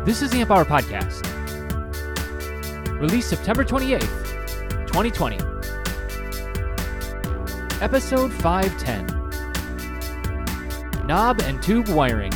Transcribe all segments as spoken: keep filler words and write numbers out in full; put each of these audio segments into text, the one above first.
This is the Amp Hour Podcast. Released September twenty-eighth, twenty twenty. Episode five ten. Knob and tube wiring.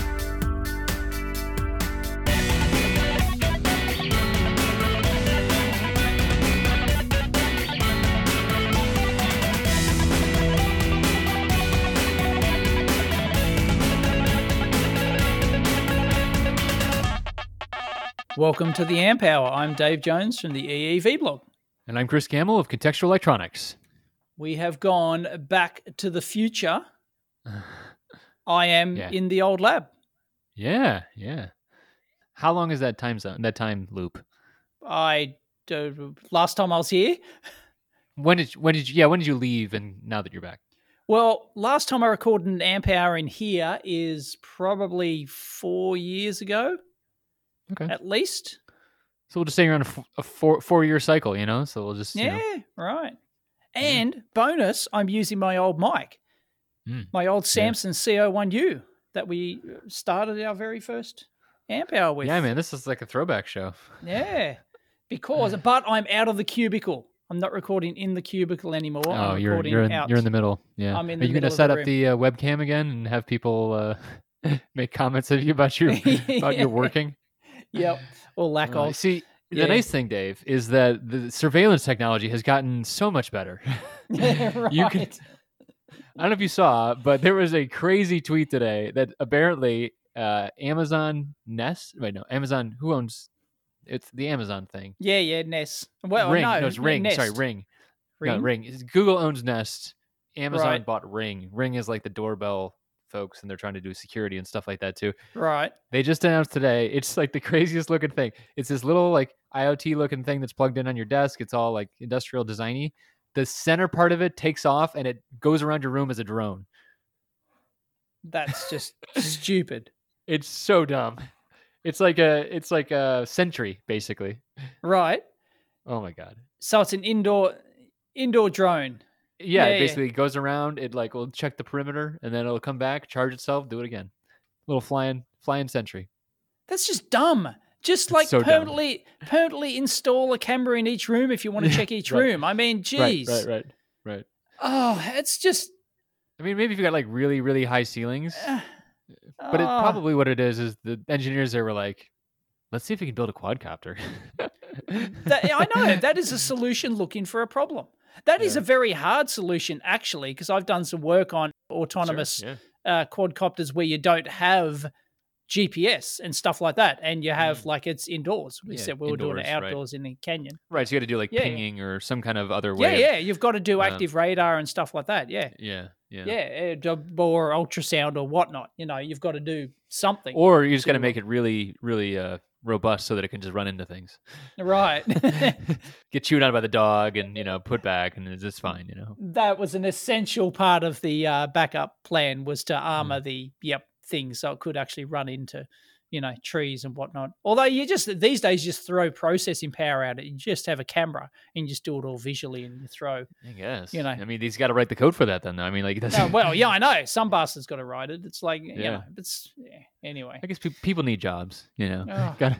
Welcome to the Amp Hour. I'm Dave Jones from the E E V blog. And I'm Chris Campbell of Contextual Electronics. We have gone back to the future. I am Yeah. in the old lab. Yeah, yeah. How long is that time zone, that time loop? I uh, last time I was here. When did when did you, yeah, when did you leave and now that you're back? Well, last time I recorded an Amp Hour in here is probably four years ago. Okay. At least. So we'll just say you're on a, f- a four four year cycle, you know? So we'll just you Yeah, know. right. And bonus, I'm using my old mic. Mm. My old Yeah. Samson C O one U that we started our very first Amp Hour with. Yeah, man, this is like a throwback show. Yeah, because but I'm out of the cubicle. I'm not recording in the cubicle anymore. Oh, I'm you're recording you're in, out. you're in the middle. Yeah. I'm in Are the you middle gonna of set the up room. the uh, webcam again and have people uh, make comments of you about your about your working? Yep, or lack Uh, of. see, the Yeah. nice thing, Dave, is that the surveillance technology has gotten so much better. right. You can. I don't know if you saw, but there was a crazy tweet today that apparently uh, Amazon Nest. Wait, no, Amazon. Who owns? It's the Amazon thing. Yeah, yeah, Ness. Well, Ring. no, it's yeah, Ring. Nest. Sorry, Ring. Ring. No, Ring. It's- Google owns Nest. Amazon Right. bought Ring. Ring is like the doorbell folks, and they're trying to do security and stuff like that too. Right. They just announced today. It's like the craziest looking thing. It's this little like IoT looking thing that's plugged in on your desk. It's all like industrial designy. The center part of it takes off and it goes around your room as a drone. That's just stupid. It's so dumb. It's like a it's like a Sentry basically. Right. Oh my god. So it's an indoor indoor drone. Yeah, Yeah, it yeah. basically goes around. It like will check the perimeter and then it'll come back, charge itself, do it again. Little flying flying Sentry. That's just dumb. Just It's like so dumb. permanently permanently install a camera in each room if you want to Yeah, check each right. room. I mean, geez. Right, right, right, right. Oh, it's just I mean, maybe if you got like really, really high ceilings. uh, But it, oh. probably what it is is the engineers there were like, let's see if we can build a quadcopter. That, I know that is a solution looking for a problem. That is Yeah. a very hard solution, actually, because I've done some work on autonomous Sure, yeah. uh, quadcopters where you don't have G P S and stuff like that, and you have Mm. like it's indoors. We Yeah, said we were doing it indoors, right. outdoors in the canyon. Right, so you got to do like Yeah, yeah. pinging or some kind of other Yeah, way. of- yeah, you've got to do uh, active radar and stuff like that. Yeah, yeah, yeah, yeah, uh, or ultrasound or whatnot. You know, you've got to do something. Or you just got to to- make it really, really uh, robust so that it can just run into things. Right. Get chewed out by the dog and you know put back and it's just fine. You know. That was an essential part of the uh, backup plan was to Mm. armor the yep thing so it could actually run into, you know, trees and whatnot. Although you just these days you just throw processing power at it. You just have a camera and you just do it all visually and you throw. I guess. You know. I mean, he's got to write the code for that then. Though. I mean, like that's. No, well, yeah, I know some bastard's got to write it. It's like you Yeah. know, it's yeah. Anyway. I guess pe- people need jobs. You know. Oh. Got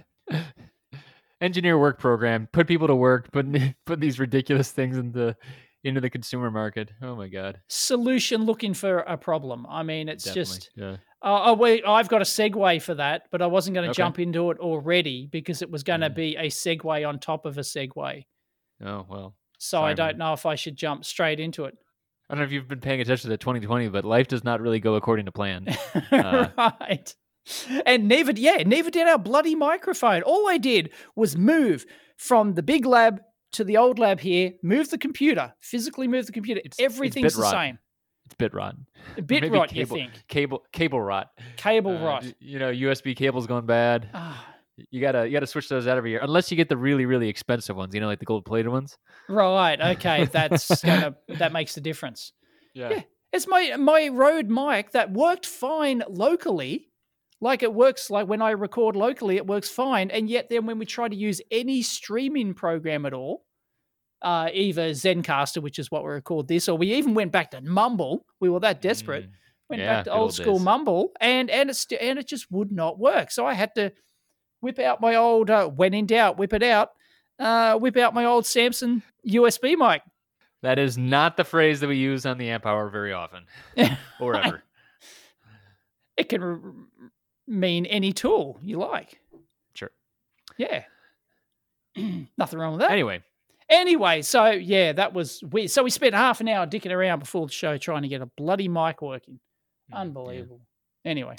engineer work program. Put people to work. Put put these ridiculous things into into the consumer market. Oh my god. Solution looking for a problem. I mean, it's Definitely. just. Yeah. Oh, oh, wait, I've got a segue for that, but I wasn't going to Okay. jump into it already because it was going to Mm. be a segue on top of a segue. Oh well. So Sorry, I don't man. know if I should jump straight into it. I don't know if you've been paying attention to twenty twenty, but life does not really go according to plan. Uh, right. And neither, yeah, neither did our bloody microphone. All I did was move from the big lab to the old lab here, move the computer, physically move the computer. It's- it's Everything's the bit rot. same. It's bit rot. A bit Maybe rot, cable, you think? Cable cable rot. Cable Uh, rot. y- You know, U S B cables going bad. Ah, You gotta you gotta switch those out every year, unless you get the really really expensive ones. You know, like the gold plated ones. right. Okay. That's gonna that makes the difference. Yeah. Yeah. It's my my Rode mic that worked fine locally. Like it works like when I record locally, it works fine. And yet then when we try to use any streaming program at all, uh, either Zencaster, which is what we record this, or we even went back to Mumble. We were that desperate. Mm, Went yeah, back to good old old school days. Mumble, and and it's and it just would not work. So I had to whip out my old, uh, when in doubt, whip it out, uh, whip out my old Samson U S B mic. That is not the phrase that we use on the Amp Hour very often, or ever. It can r- mean any tool you like. Sure. Yeah. Nothing wrong with that. Anyway. Anyway, so yeah, that was weird. So we spent half an hour dicking around before the show trying to get a bloody mic working. Unbelievable. Yeah. Anyway.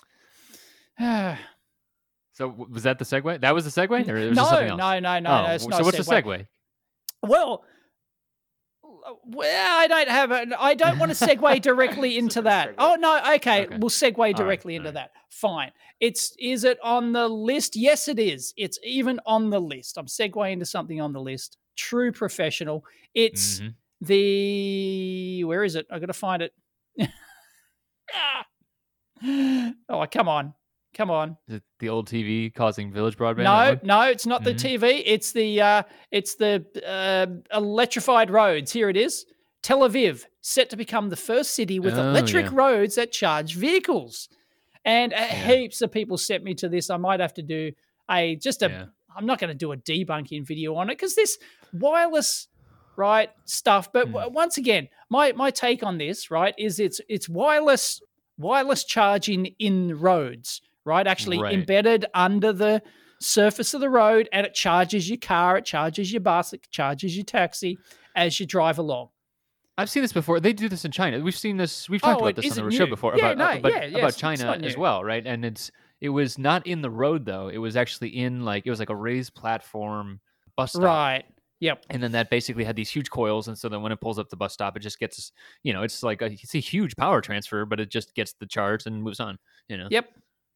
So was that the segue? That was the segue? Or was no, something else? no, no, no, oh, no. It's so not what's a the segue? Well, well, I don't have a. I don't want to segue directly into that. Oh no, okay, okay. We'll segue directly right, into right. that. Fine. It's is it on the list? Yes, it is. It's even on the list. I'm segueing into something on the list. True professional. It's mm-hmm. the where is it? I got to find it. Oh, come on. Come on. Is it the old T V causing village broadband? No, no, it's not the mm-hmm. T V. It's the uh, it's the uh, electrified roads. Here it is. Tel Aviv, set to become the first city with oh, electric yeah. roads that charge vehicles. And yeah. heaps of people sent me to this. I might have to do a just a. Yeah. I'm not going to do a debunking video on it because this wireless right stuff. But mm. once again, my my take on this right is it's it's wireless wireless charging in roads. Right, actually right. embedded under the surface of the road, and it charges your car, it charges your bus, it charges your taxi as you drive along. I've seen this before. They do this in China. We've seen this. We've talked oh, about this on the new. show before yeah, about no, about, yeah, about yes, China as well, right? And it's it was not in the road though. It was actually in like it was like a raised platform bus stop. Right. Yep. And then that basically had these huge coils, and so then when it pulls up the bus stop, it just gets you know it's like a, it's a huge power transfer, but it just gets the charge and moves on. You know. Yep.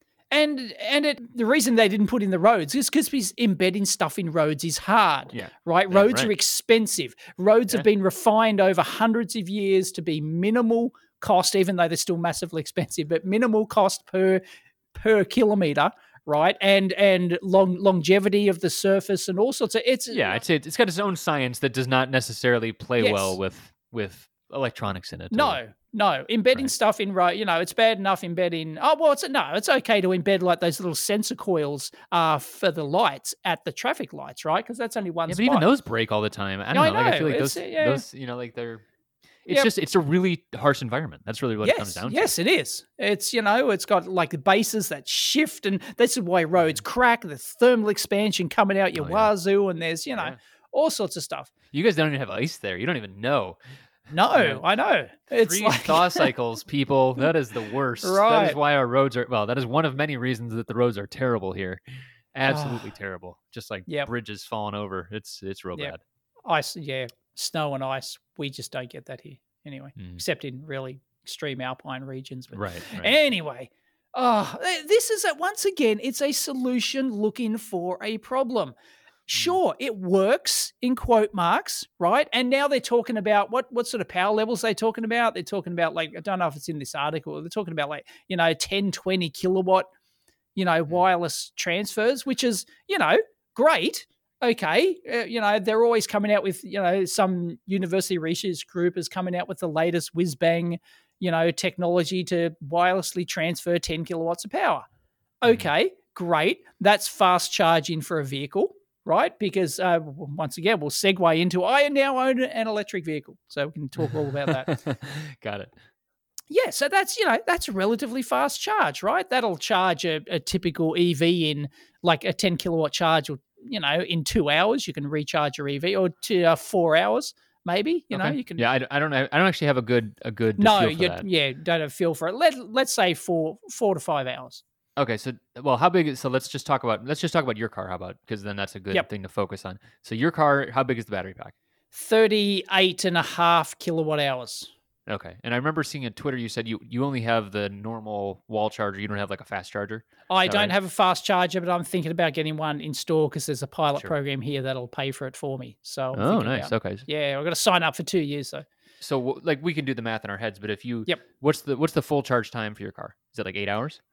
And and it, the reason they didn't put in the roads is because embedding stuff in roads is hard, yeah. right? Yeah, roads right. are expensive. Roads yeah. have been refined over hundreds of years to be minimal cost, even though they're still massively expensive, but minimal cost per per kilometer, right? And and long longevity of the surface and all sorts of it's yeah, it's it, it's got its own science that does not necessarily play yes. well with with electronics in it. No. Or, No, embedding right. stuff in road, you know, it's bad enough embedding. Oh, well, it's no, it's okay to embed like those little sensor coils uh, for the lights at the traffic lights, right? Because that's only one yeah, spot. but even those break all the time. I don't no, know. I know. Like, I feel like it's, those, yeah. those, you know, like they're, it's yep. just, it's a really harsh environment. That's really what yes, it comes down yes, to. Yes, it is. It's, you know, it's got like the bases that shift, and this is why roads crack. There's thermal expansion coming out your oh, wazoo, yeah. and there's, you know, yeah. all sorts of stuff. You guys don't even have ice there. You don't even know. No, you know, I know. It's freeze like thaw cycles, people. That is the worst. Right. That is why our roads are, well, that is one of many reasons that the roads are terrible here. Absolutely oh. terrible. Just like yep. bridges falling over. It's it's real yep. bad. Ice, yeah. Snow and ice. We just don't get that here anyway, mm. except in really extreme alpine regions. But right, right. Anyway, oh, this is a, once again, it's a solution looking for a problem. Sure, it works in quote marks, right? And now they're talking about what what sort of power levels they're talking about. They're talking about like, I don't know if it's in this article, they're talking about like, you know, ten, twenty kilowatt, you know, wireless transfers, which is, you know, great. Okay. Uh, you know, they're always coming out with, you know, some university research group is coming out with the latest whiz bang, you know, technology to wirelessly transfer ten kilowatts of power. Okay, great. That's fast charging for a vehicle. Right, because uh, once again, we'll segue into I now own an electric vehicle, so we can talk all about that. Got it. Yeah, so that's you know that's a relatively fast charge, right? That'll charge a, a typical E V in like a ten kilowatt charge, or you know, in two hours you can recharge your E V, or to uh, four hours maybe. You okay. know, you can. Yeah, I, I don't I don't actually have a good a good no, feel for you, that. yeah, don't have a feel for it. Let let's say four four to five hours. Okay, so well, how big is so? Let's just talk about let's just talk about your car. How about because then that's a good yep. thing to focus on. So your car, how big is the battery pack? thirty-eight and a half kilowatt hours. Okay, and I remember seeing on Twitter you said you you only have the normal wall charger. You don't have like a fast charger. I don't right? have a fast charger, but I'm thinking about getting one installed because there's a pilot sure. program here that'll pay for it for me. So I'm oh, nice. About, okay, yeah, I've got to sign up for two years though. So like we can do the math in our heads, but if you yep, what's the what's the full charge time for your car? Is it like eight hours?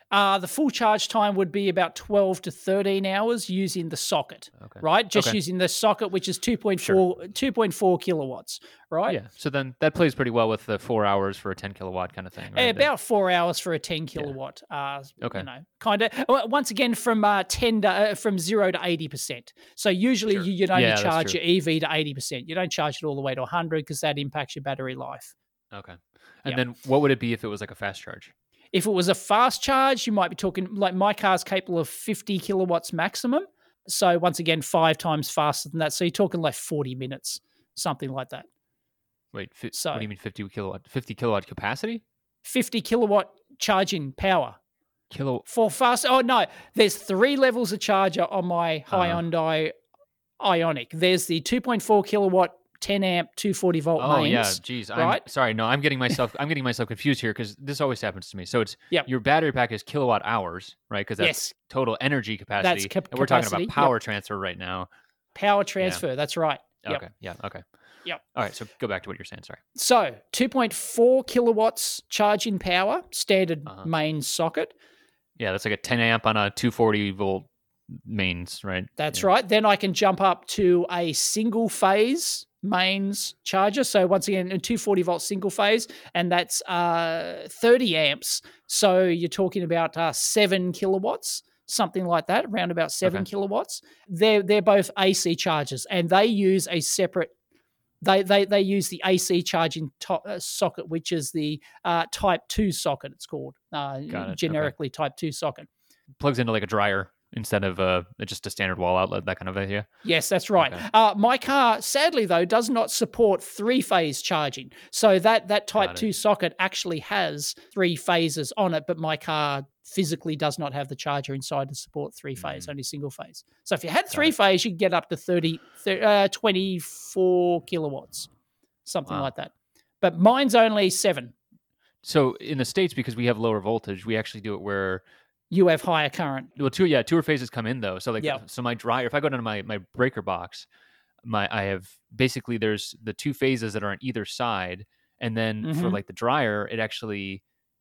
Uh, the full charge time would be about twelve to thirteen hours using the socket, Okay. right? Just Okay. using the socket, which is two point Sure. four two point four kilowatts, right? Yeah. So then that plays pretty well with the four hours for a ten kilowatt kind of thing, Eh, right? Then- About four hours for a ten kilowatt. Uh, Okay. You know, kind of. Once again, from uh, ten to, uh, from zero to eighty percent. So usually Sure. you, you'd only Yeah, that's charge true. your E V to eighty percent. You don't charge it all the way to one hundred because that impacts your battery life. Okay. And Yeah. then what would it be if it was like a fast charge? If it was a fast charge, you might be talking like my car's capable of fifty kilowatts maximum. So once again, five times faster than that. So you're talking like forty minutes, something like that. Wait, fi- So- what do you mean fifty kilowatt? fifty kilowatt capacity? fifty kilowatt charging power Kilo. for fast. Oh no, there's three levels of charger on my Uh-huh. Hyundai Ioniq. There's the two point four kilowatt, ten amp, two hundred forty volt Oh mains. yeah, geez. I'm right? sorry. No, I'm getting myself. I'm getting myself confused here because this always happens to me. So it's Yep. your battery pack is kilowatt hours, right? Because that's Yes, total energy capacity. cap- and we're talking capacity, about yep. power transfer right now. power transfer. That's right. Yep. Okay. Yeah. Okay. Yep. All right. So go back to what you're saying. Sorry. So two point four kilowatts charging power, standard Uh-huh. main socket. Yeah, that's like a ten amp on a two forty volt mains, right? That's Yeah. right. Then I can jump up to a single phase mains charger. So once again, a two hundred forty volt single phase, and that's uh, thirty amps. So you're talking about uh, seven kilowatts, something like that, around about seven Okay. kilowatts. They're they're both A C chargers, and they use a separate. They they they use the A C charging to- uh, socket, which is the uh, Type Two socket. It's called uh, Got it. Okay. generically Type Two socket. Plugs into like a dryer instead of uh, just a standard wall outlet, that kind of idea. Yes, that's right. Okay. Uh, my car, sadly though, does not support three-phase charging. So that that Type Got it. Two socket actually has three phases on it, but my car physically does not have the charger inside to support three-phase, Mm. only single-phase. So if you had it. three-phase, you could get up to thirty, thir- uh, twenty-four kilowatts, something Wow. like that. But mine's only seven. So in the States, because we have lower voltage, we actually do it where You have higher current. well, two yeah, two phases come in though. So like Yeah. so my dryer, if I go down to my my breaker box, my I have basically there's the two phases that are on either side, and then for Mhm. like the dryer, it actually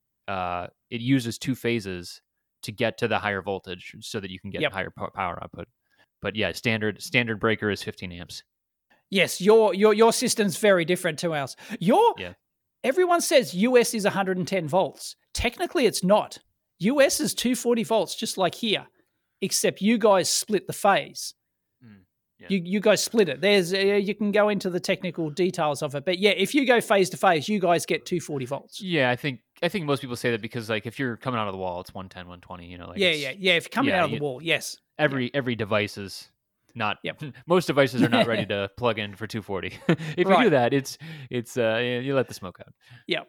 uh it uses two phases to get to the higher voltage so that you can get Yep. higher po- power output. But yeah, standard standard breaker is fifteen amps. Yes, your your your system's very different to ours. Your Yeah. Everyone says U S is one hundred ten volts. Technically, it's not. U S is two hundred forty volts, just like here, except you guys split the phase. Mm, yeah. You you guys split it. There's uh, you can go into the technical details of it, but yeah, if you go phase to phase, you guys get two hundred forty volts. Yeah, I think I think most people say that because like if you're coming out of the wall, it's one ten, one twenty, you know, like yeah, it's- yeah, yeah. If you're coming yeah, out of the you- wall, yes. every every device is not Yep. most devices are not ready to plug in for two forty. If you do Right. that, it's it's uh you you let the smoke out.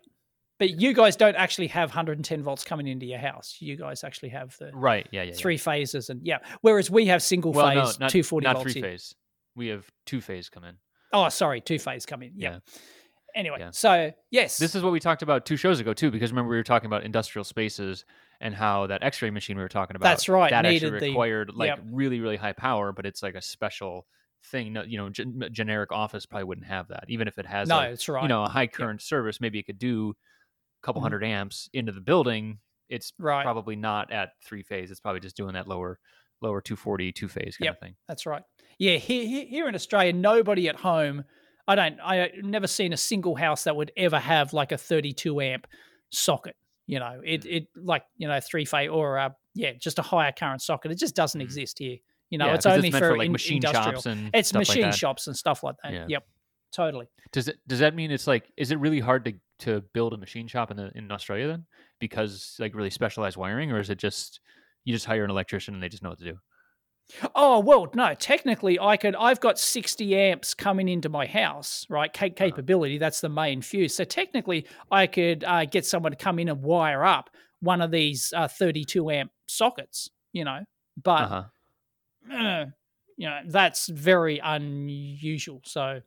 But you guys don't actually have one hundred ten volts coming into your house. You guys actually have the Right. Yeah, yeah. yeah. three phases, and yeah. Whereas we have single Well, phase, no, not, two hundred forty not volts. three in. phase. We have two phase come in. Oh, sorry, two phase coming. Yeah. Yeah. Anyway, Yeah. so yes, This is what we talked about two shows ago too, because remember we were talking about industrial spaces and how that X-ray machine we were talking about. That's right, That needed actually the- required like yep. really really high power, but it's like a special thing. No, you know, gen- generic office probably wouldn't have that, even if it has no, a, that's right. you know a high current service. Maybe it could do a couple Mhm. hundred amps into the building. It's right. probably not at three phase. It's probably just doing that lower lower two forty two phase kind Yep. of thing. That's right. Yeah, here, here here in Australia, nobody at home. I don't. I never seen a single house that would ever have like a thirty-two amp socket. You know, it Mm. it like you know three phase or uh, yeah, just a higher current socket. It just doesn't Mm. exist here. You know, Yeah, it's 'cause only meant for, like in- machine industrial. shops and It's stuff like machine that. shops and stuff like that. Yeah. Yep, totally. Does it does that mean it's like is it really hard to to build a machine shop in the, in Australia then because like really specialized wiring, or is it just you just hire an electrician and they just know what to do? Oh well, no. Technically, I could. I've got sixty amps coming into my house, right? Ca- capability. That's the main fuse. So technically, I could uh, get someone to come in and wire up one of these uh, thirty-two amp sockets. You know, but Uh-huh. uh, you know that's very unusual. So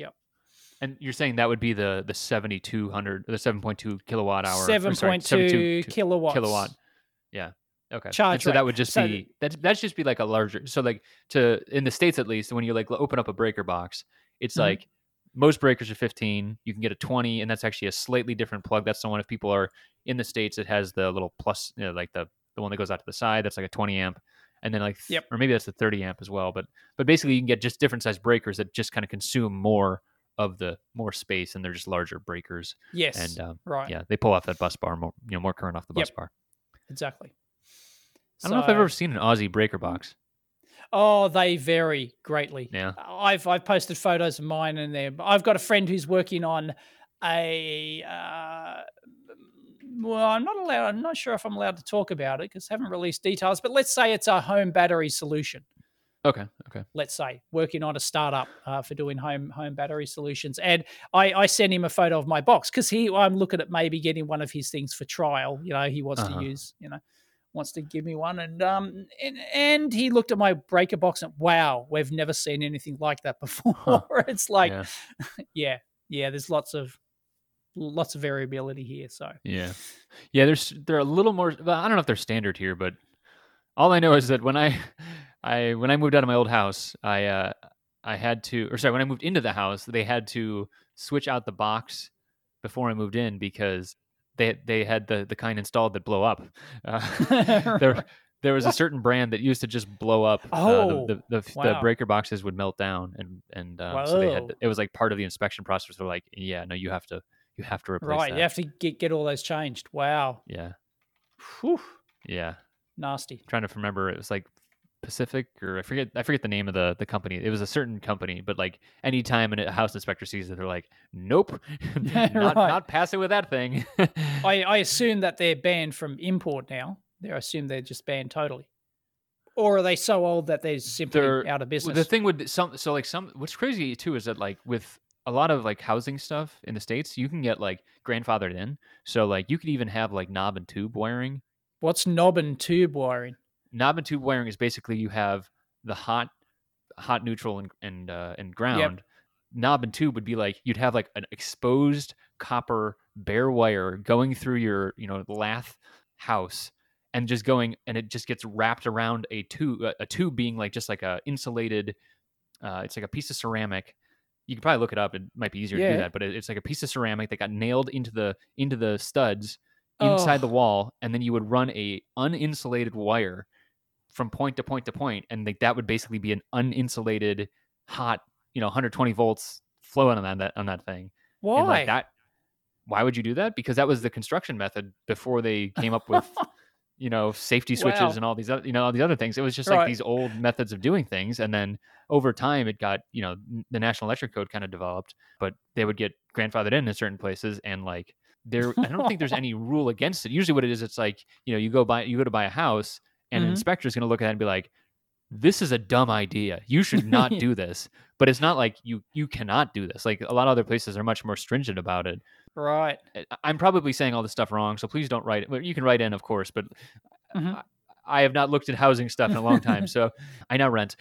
And you're saying that would be the the seventy-two hundred, the seven point two kilowatt hour, or seven sorry, point seventy-two two kilowatts. kilowatt. Yeah. Okay. And Charge so rate. that would just So be that that's just be like a larger. So like to in the States at least, when you like open up a breaker box, it's Mhm. like most breakers are fifteen. You can get a twenty, and that's actually a slightly different plug. That's the one if people are in the States, it has the little plus, you know, like the the one that goes out to the side. That's like a twenty amp, and then like, th- Yep. or maybe that's the thirty amp as well. But but basically, you can get just different size breakers that just kind of consume more of the more space, and they're just larger breakers. Yes. And um, right. yeah, they pull off that bus bar more, you know, more current off the bus Yep. bar. Exactly. I don't know if I've ever seen an Aussie breaker box. Oh, they vary greatly. Yeah. I've I've posted photos of mine in there. I've got a friend who's working on a. Uh, well, I'm not allowed. I'm not sure if I'm allowed to talk about it because I haven't released details. But let's say it's a home battery solution. Okay. Okay. Let's say working on a startup uh, for doing home home battery solutions, and I, I sent him a photo of my box because he I'm looking at maybe getting one of his things for trial. You know, he wants Uh-huh. to use. You know. Wants to give me one, and um, and, and he looked at my breaker box and wow, we've never seen anything like that before. Huh. It's like, Yeah. yeah, yeah. There's lots of lots of variability here. So Yeah. Yeah. There's they're a little more. Well, I don't know if they're standard here, but all I know is that when I I when I moved out of my old house, I uh I had to, or sorry, when I moved into the house, they had to switch out the box before I moved in because they they had the the kind installed that blow up. Uh, there there was a certain brand that used to just blow up. Oh, uh, the, the, the, wow. the breaker boxes would melt down, and and um, so they had Whoa. to, it was like part of the inspection process. They're like, yeah, no, you have to you have to replace right, that. you have to get get all those changed. Wow, Yeah, Whew. yeah. Nasty. Trying to remember, it was like Pacific, or I forget I forget the name of the the company. It was a certain company, but like anytime a house inspector sees it, they're like, nope, not Right. not passing with that thing. I, I assume that they're banned from import now. They I assume they're just banned totally, or are they so old that they're simply They're- out of Well, business? the thing with some, so like some, what's crazy too is that like with a lot of like housing stuff in the States, you can get like grandfathered in. So like you could even have like knob and tube wiring. What's knob and tube wiring? Knob and tube wiring is basically you have the hot, hot, neutral, and and uh, and ground. Knob and tube would be like you'd have like an exposed copper bare wire going through your you know lath house and just going, and it just gets wrapped around a tube. A tube being like just like a insulated. Uh, it's like a piece of ceramic. You can probably look it up. It might be easier to Yeah. do that, but it, it's like a piece of ceramic that got nailed into the into the studs inside the Oh. wall, and then you would run a uninsulated wire from point to point to point, and like that would basically be an uninsulated hot, you know, one hundred twenty volts flowing on that on that thing. Why? And like that, why would you do that? Because that was the construction method before they came up with, you know, safety switches Wow. and all these other, you know, all these other things. It was just like Right. these old methods of doing things, and then over time it got, you know, n- the National Electric Code kind of developed, but they would get grandfathered in in certain places, and like there, I don't think there's any rule against it. Usually, what it is, it's like you know, you go buy, you go to buy a house, and Mhm. an inspector is going to look at it and be like, this is a dumb idea. You should not do this. But it's not like you you cannot do this. Like a lot of other places are much more stringent about it. Right. I- I'm probably saying all this stuff wrong, so please don't write. Well, you can write in, of course, but Mhm. I, I have not looked at housing stuff in a long time, so I now rent.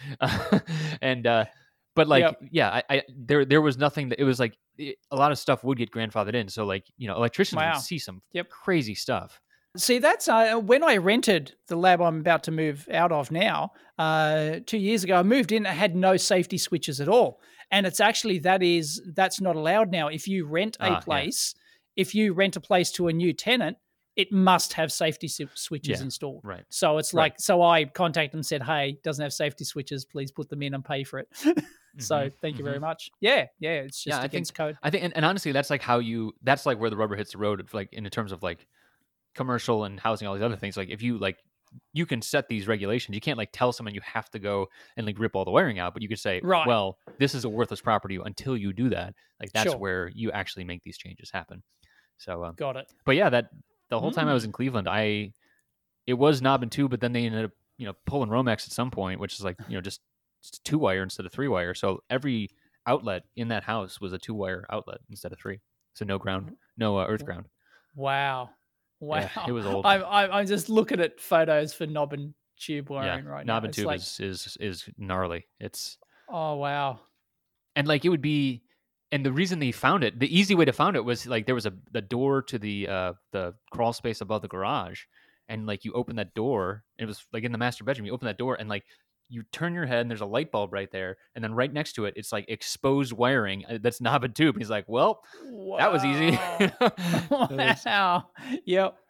and uh, but like, Yep. yeah, I, I there there was nothing that it was like it, a lot of stuff would get grandfathered in. So like you know, electricians Wow. would see some Yep. crazy stuff. See, that's uh, when I rented the lab I'm about to move out of now. Uh, two years ago, I moved in. It had no safety switches at all, and it's actually that is that's not allowed now. If you rent Ah, a yeah. place, if you rent a place to a new tenant, it must have safety si- switches Yeah. installed. Right. So it's Right. like, so I contacted them and said, "Hey, doesn't have safety switches. Please put them in and pay for it." So Mhm, thank you very mhm. much. Yeah, yeah, it's just Yeah, I against code. I think, and, and honestly, that's like how you. That's like where the rubber hits the road. Like in terms of like commercial and housing, all these other things. Like if you like, you can set these regulations. You can't like tell someone you have to go and like rip all the wiring out, but you could say, Right. well, this is a worthless property until you do that. Like that's Sure. where you actually make these changes happen. So, um, Got it. but yeah, that the whole time I was Mm. in Cleveland, I it was knob and tube, but then they ended up you know pulling Romex at some point, which is like you know just just two wire instead of three wire. So every outlet in that house was a two wire outlet instead of three. So no ground, no uh, earth ground. Wow. Wow. Yeah, it was old. I'm, I'm, I'm just looking at photos for knob and tube Yeah, wiring right now. knob and It's tube like, is, is is gnarly. It's oh, wow. and like it would be, and the reason they found it, the easy way to found it was like there was a the door to the uh the crawl space above the garage, and like you open that door, it was like in the master bedroom. You open that door and like you turn your head and there's a light bulb right there, and then right next to it, it's like exposed wiring uh, that's knob and tube. He's like, well, that was easy. Wow. It's- Wow. Yep.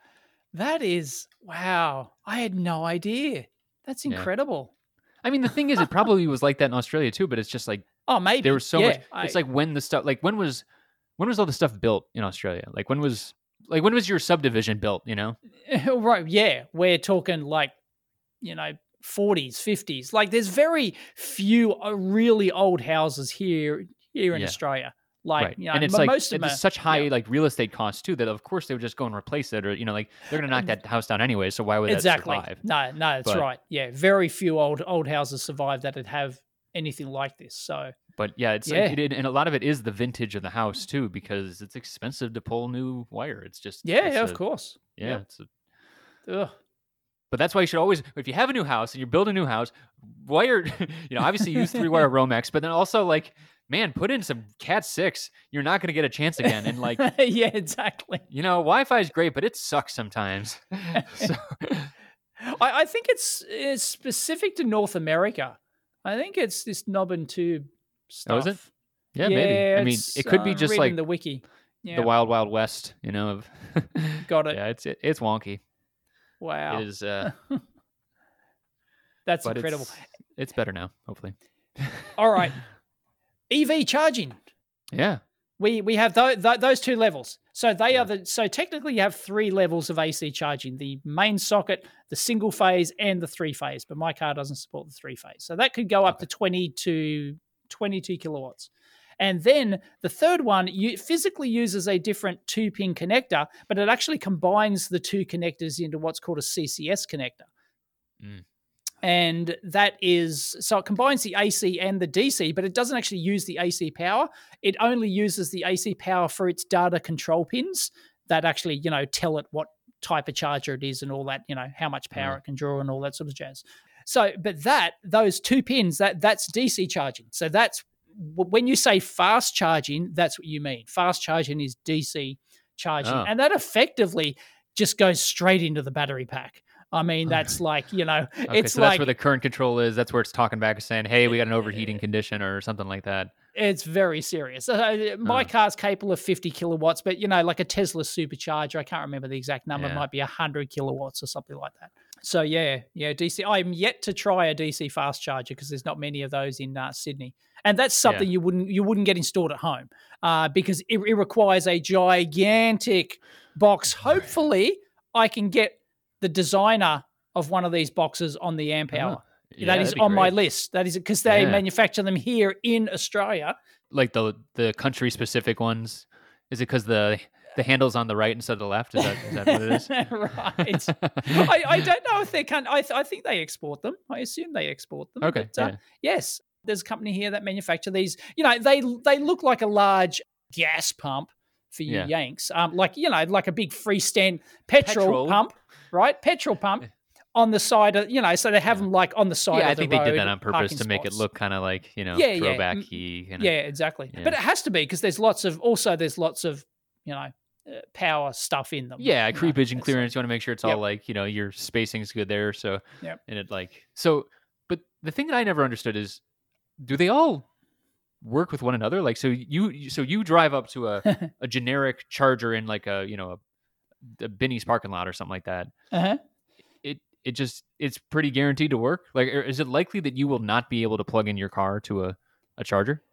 That is, wow. I had no idea. That's Yeah. incredible. I mean, the thing is, it probably was like that in Australia too, but it's just like, Oh, maybe. there was so yeah, much. I, It's like when the stuff, like when was, when was all the stuff built in Australia? Like when was, like when was your subdivision built? You know? right. Yeah. We're talking like, you know, forties, fifties. Like there's very few uh, really old houses here, here in Yeah. Australia. Like, Right. you know, And it's mo- like, most of them it's are, such high yeah. like real estate costs too that of course they would just go and replace it, or you know, like they're gonna knock that house down anyway. So why would Exactly. that survive? No, no, that's But- right. Yeah. Very few old old houses survive that'd have anything like this. So But yeah, it's Yeah. Like, it, and a lot of it is the vintage of the house too, because it's expensive to pull new wire. It's just yeah, it's yeah, a- of course. Yeah, Yep. it's a, Ugh. but that's why you should always, if you have a new house and you're building a new house, wire, you know, obviously use three wire Romex, but then also like, man, put in some Cat six. You're not going to get a chance again. And like, yeah, exactly. you know, Wi-Fi is great, but it sucks sometimes. So, I, I think it's, it's specific to North America. I think it's this knob and tube stuff. Oh, is it? yeah, maybe. I mean, it's, it could be uh, just reading like the wiki. Yeah, the wild, wild west, you know, of got it. yeah, it's, it, it's wonky. Wow, It is, uh, that's but incredible. It's, it's better now, hopefully. All right, E V charging. Yeah. We we have th- th- those two levels. So they Yeah. are the so technically you have three levels of A C charging: the main socket, the single phase, and the three phase. But my car doesn't support the three phase, so that could go up Okay. to twenty to twenty-two kilowatts. And then the third one you physically uses a different two pin connector, but it actually combines the two connectors into what's called a C C S connector. Mm. And that is, so it combines the A C and the D C, but it doesn't actually use the A C power. It only uses the A C power for its data control pins that actually, you know, tell it what type of charger it is and all that, you know, how much power Mm. it can draw and all that sort of jazz. So, but that, those two pins, that that's D C charging. So that's, when you say fast charging, that's what you mean. Fast charging is D C charging. Oh. And that effectively just goes straight into the battery pack. I mean, that's like, you know, Okay, it's so like, that's where the current control is. That's where it's talking back and saying, hey, we got an overheating condition or something like that. it's very serious. Uh, my Huh. car's capable of fifty kilowatts, but, you know, like a Tesla supercharger, I can't remember the exact number, Yeah. it might be one hundred kilowatts or something like that. So, yeah, yeah, D C. I'm yet to try a D C fast charger because there's not many of those in uh, Sydney. And that's something Yeah. you wouldn't you wouldn't get installed at home uh, because it, it requires a gigantic box. Hopefully, I can get the designer of one of these boxes on the amp hour. Oh, yeah, that is that'd be on my great. list. That is because they Yeah. manufacture them here in Australia. Like the the country specific ones. Is it because the the handle's on the right instead of the left? Is that, is that what it is? right. I, I don't know if they can. I, th- I think they export them. I assume they export them. Okay, But, uh, yeah. yes, there's a company here that manufacture these. You know, they they look like a large gas pump for you Yeah. Yanks. Um, like you know, like a big freestand petrol, Petrol. pump, right? Petrol pump on the side of you know. So they have Yeah. them like on the side. Yeah, of I think the they did road, that on purpose parking to make it spots. look kind of like, you know, Yeah, yeah. throwbacky. You know? Yeah, exactly. Yeah. But it has to be because there's lots of also there's lots of you know uh, power stuff in them. Yeah, you know, creepage and it's, uh, clearance. You want to make sure it's Yep. all like, you know, your spacing's good there. So, Yep. and it like, so, but the thing that I never understood is, do they all work with one another? Like, so you, so you drive up to a, a generic charger in like a, you know, a, a Binny's parking lot or something like that. uh-huh. It, it just, it's pretty guaranteed to work. Like, or is it likely that you will not be able to plug in your car to a, a charger?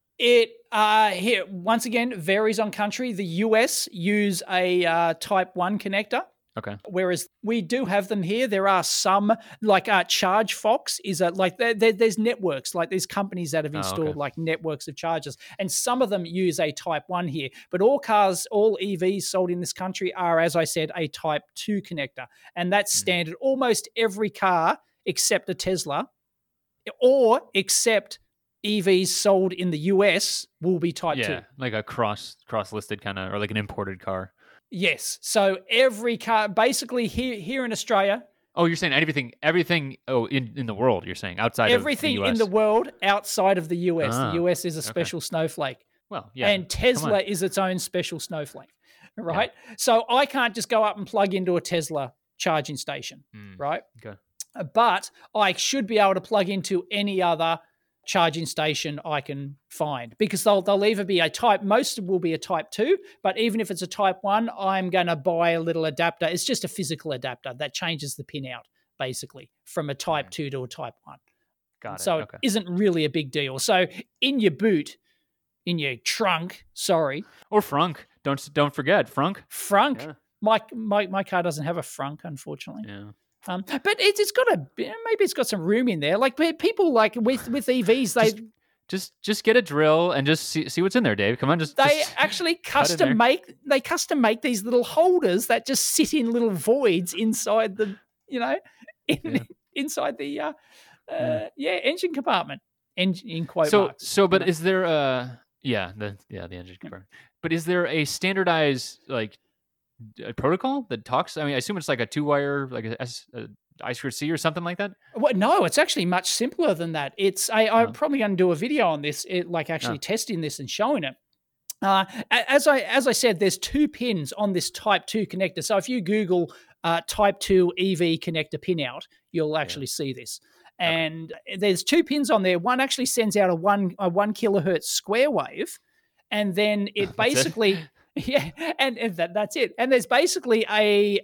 It uh here once again varies on country. The U S use a uh, Type One connector, Okay. whereas we do have them here. There are some like uh, ChargeFox is a like there, there, there's networks like there's companies that have Oh, installed okay. like networks of chargers, and some of them use a Type One here. But all cars, all E Vs sold in this country are, as I said, a Type Two connector, and that's Mm. standard. Almost every car except a Tesla, or except E Vs sold in the U S will be Type Yeah. two. Like a cross, cross listed kind of, or like an imported car. Yes. So every car, basically here here in Australia, Oh, you're saying everything, everything. Oh, in, in the world, you're saying outside everything of the U S. in the world outside of the U S. Ah, the U S is a special snowflake. Well, yeah. And Tesla on. is its own special snowflake. Right? So I can't just go up and plug into a Tesla charging station, Mm, right? okay. But I should be able to plug into any other charging station I can find, because they'll they'll either be a type, most will be a type two, but even if it's a type one, I'm going to buy a little adapter. It's just a physical adapter that changes the pin out basically from a type Okay. two to a type one. Got it. So Okay. it isn't really a big deal. So in your boot, in your trunk, sorry, Or frunk. Don't don't forget frunk. frunk. Yeah. My my my car doesn't have a frunk, unfortunately. Yeah. Um, but it's it's got a maybe it's got some room in there. Like people like with with E Vs, they Just, just just get a drill and just see see what's in there, Dave. Come on, just they just actually cut in there. custom make they custom make these little holders that just sit in little voids inside the you know in, Yeah. inside the uh, uh Yeah. yeah engine compartment. Engine in quote So marks. so, you but know. is there a yeah the yeah the engine compartment? But is there a standardized like a protocol that talks? I mean, I assume it's like a two wire, like a S a I squared C or something like that. Well, no, it's actually much simpler than that. It's I, I'm Oh. probably going to do a video on this, it, like actually Oh. testing this and showing it. Uh, a- as I as I said, there's two pins on this Type two connector. So if you Google uh, Type two E V connector pinout, you'll actually see this. And there's two pins on there. One actually sends out a one a one kilohertz square wave, and then it That's it? basically yeah, and, and that, that's it. And there's basically a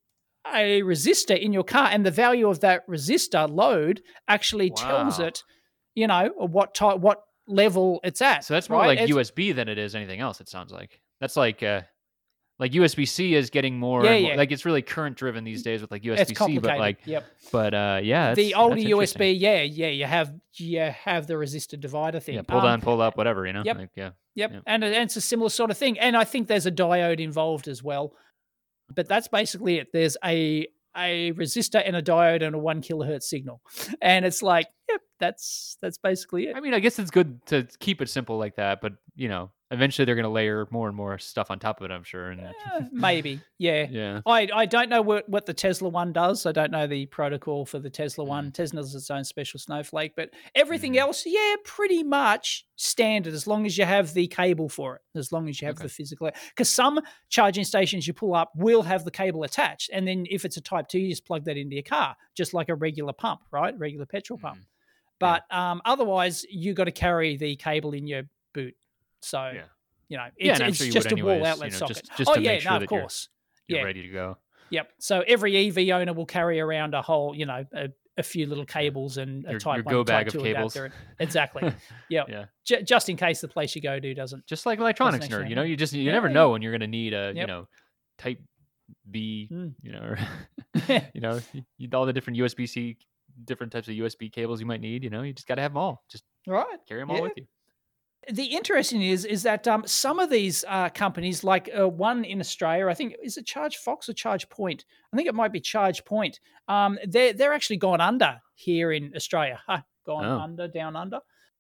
a resistor in your car, and the value of that resistor load actually tells Wow. it, you know, what type, what level it's at. So that's more right? like It's- U S B than it is anything else. It sounds like that's like uh, like U S B C is getting more, Yeah, and more yeah. like it's really current driven these days with like U S It's B C, complicated. but like yep. but uh, yeah, that's, The older that's U S B, interesting. yeah, yeah, you have you have the resistor divider thing. Yeah, pull Um, down, pull up, whatever, you know. yep. Like, yeah, Yep, Yep. and, and it's a similar sort of thing. And I think there's a diode involved as well. But that's basically it. There's a a resistor and a diode and a one kilohertz signal, and it's like, yep, that's that's basically it. I mean, I guess it's good to keep it simple like that, but you know, eventually they're going to layer more and more stuff on top of it, I'm sure. And Uh, maybe, yeah. yeah, I, I don't know what, what the Tesla one does. I don't know the protocol for the Tesla Mm. one. Tesla's its own special snowflake, but everything Mhm. else, yeah, pretty much standard as long as you have the cable for it, as long as you have Okay. the physical. Because some charging stations you pull up will have the cable attached. And then if it's a type two, you just plug that into your car, just like a regular pump, right? Regular petrol pump. Mhm. But um, otherwise, you got to carry the cable in your boot. So, Yeah. you know, Yeah, it's, and I'm it's sure you just would a wall anyways, outlet you know, socket. just- just oh, to yeah, make sure no, of that you're- course. you're Yeah. ready to go. Yep. So every E V owner will carry around a whole, you know, a, a few little cables and a Your- type your one, go type bag of two cables. adapter. Exactly. Yep. Yeah, J- just in case the place you go to doesn't. just like electronics actually nerd, you know, happen. you just you Yeah, never yeah. know when you're going to need a you Yep. know Type B, Mm. you know, or, you know, you, you- all the different U S B C, different types of U S B cables you might need. You know, you just got to have them all. Just Right. carry them all Yeah. with you. The interesting is is that um, some of these uh, companies, like uh, one in Australia, I think, is it Charge Fox or Charge Point? I think it might be Charge Point. Um, they're they're actually gone under here in Australia. Huh, gone Oh. under, down under.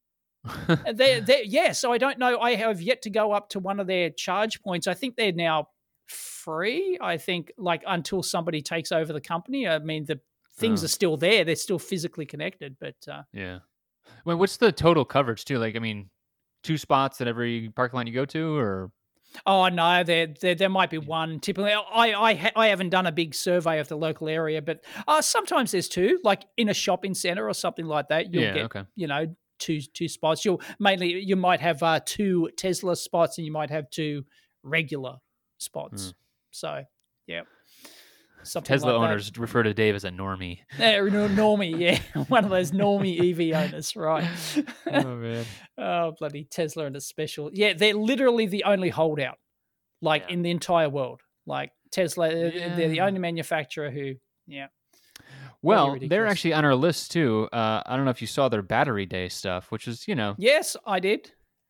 They they yeah. So I don't know. I have yet to go up to one of their charge points. I think they're now free. I think like until somebody takes over the company. I mean the things Oh. are still there. They're still physically connected, but. Uh, Yeah. Well, what's the total coverage too? Like, I mean, two spots at every parking lot you go to, or Oh no, there, there there might be one. Typically, I I ha- I haven't done a big survey of the local area, but uh, sometimes there's two. Like in a shopping center or something like that, you'll yeah, get okay. you know two two spots. You'll mainly you might have uh, two Tesla spots and you might have two regular spots. Hmm. So yeah, something Tesla like that. owners refer to Dave as a normie. Yeah, no- normie, yeah, one of those normie E V owners, right? Oh man. Oh, bloody Tesla and a special. Yeah, they're literally the only holdout, like Yeah. in the entire world. Like Tesla, uh, they're the Yeah. only manufacturer who, yeah. Well, they're ridiculous. actually on our list too. Uh, I don't know if you saw their battery day stuff, which is, you know, Yes, I did.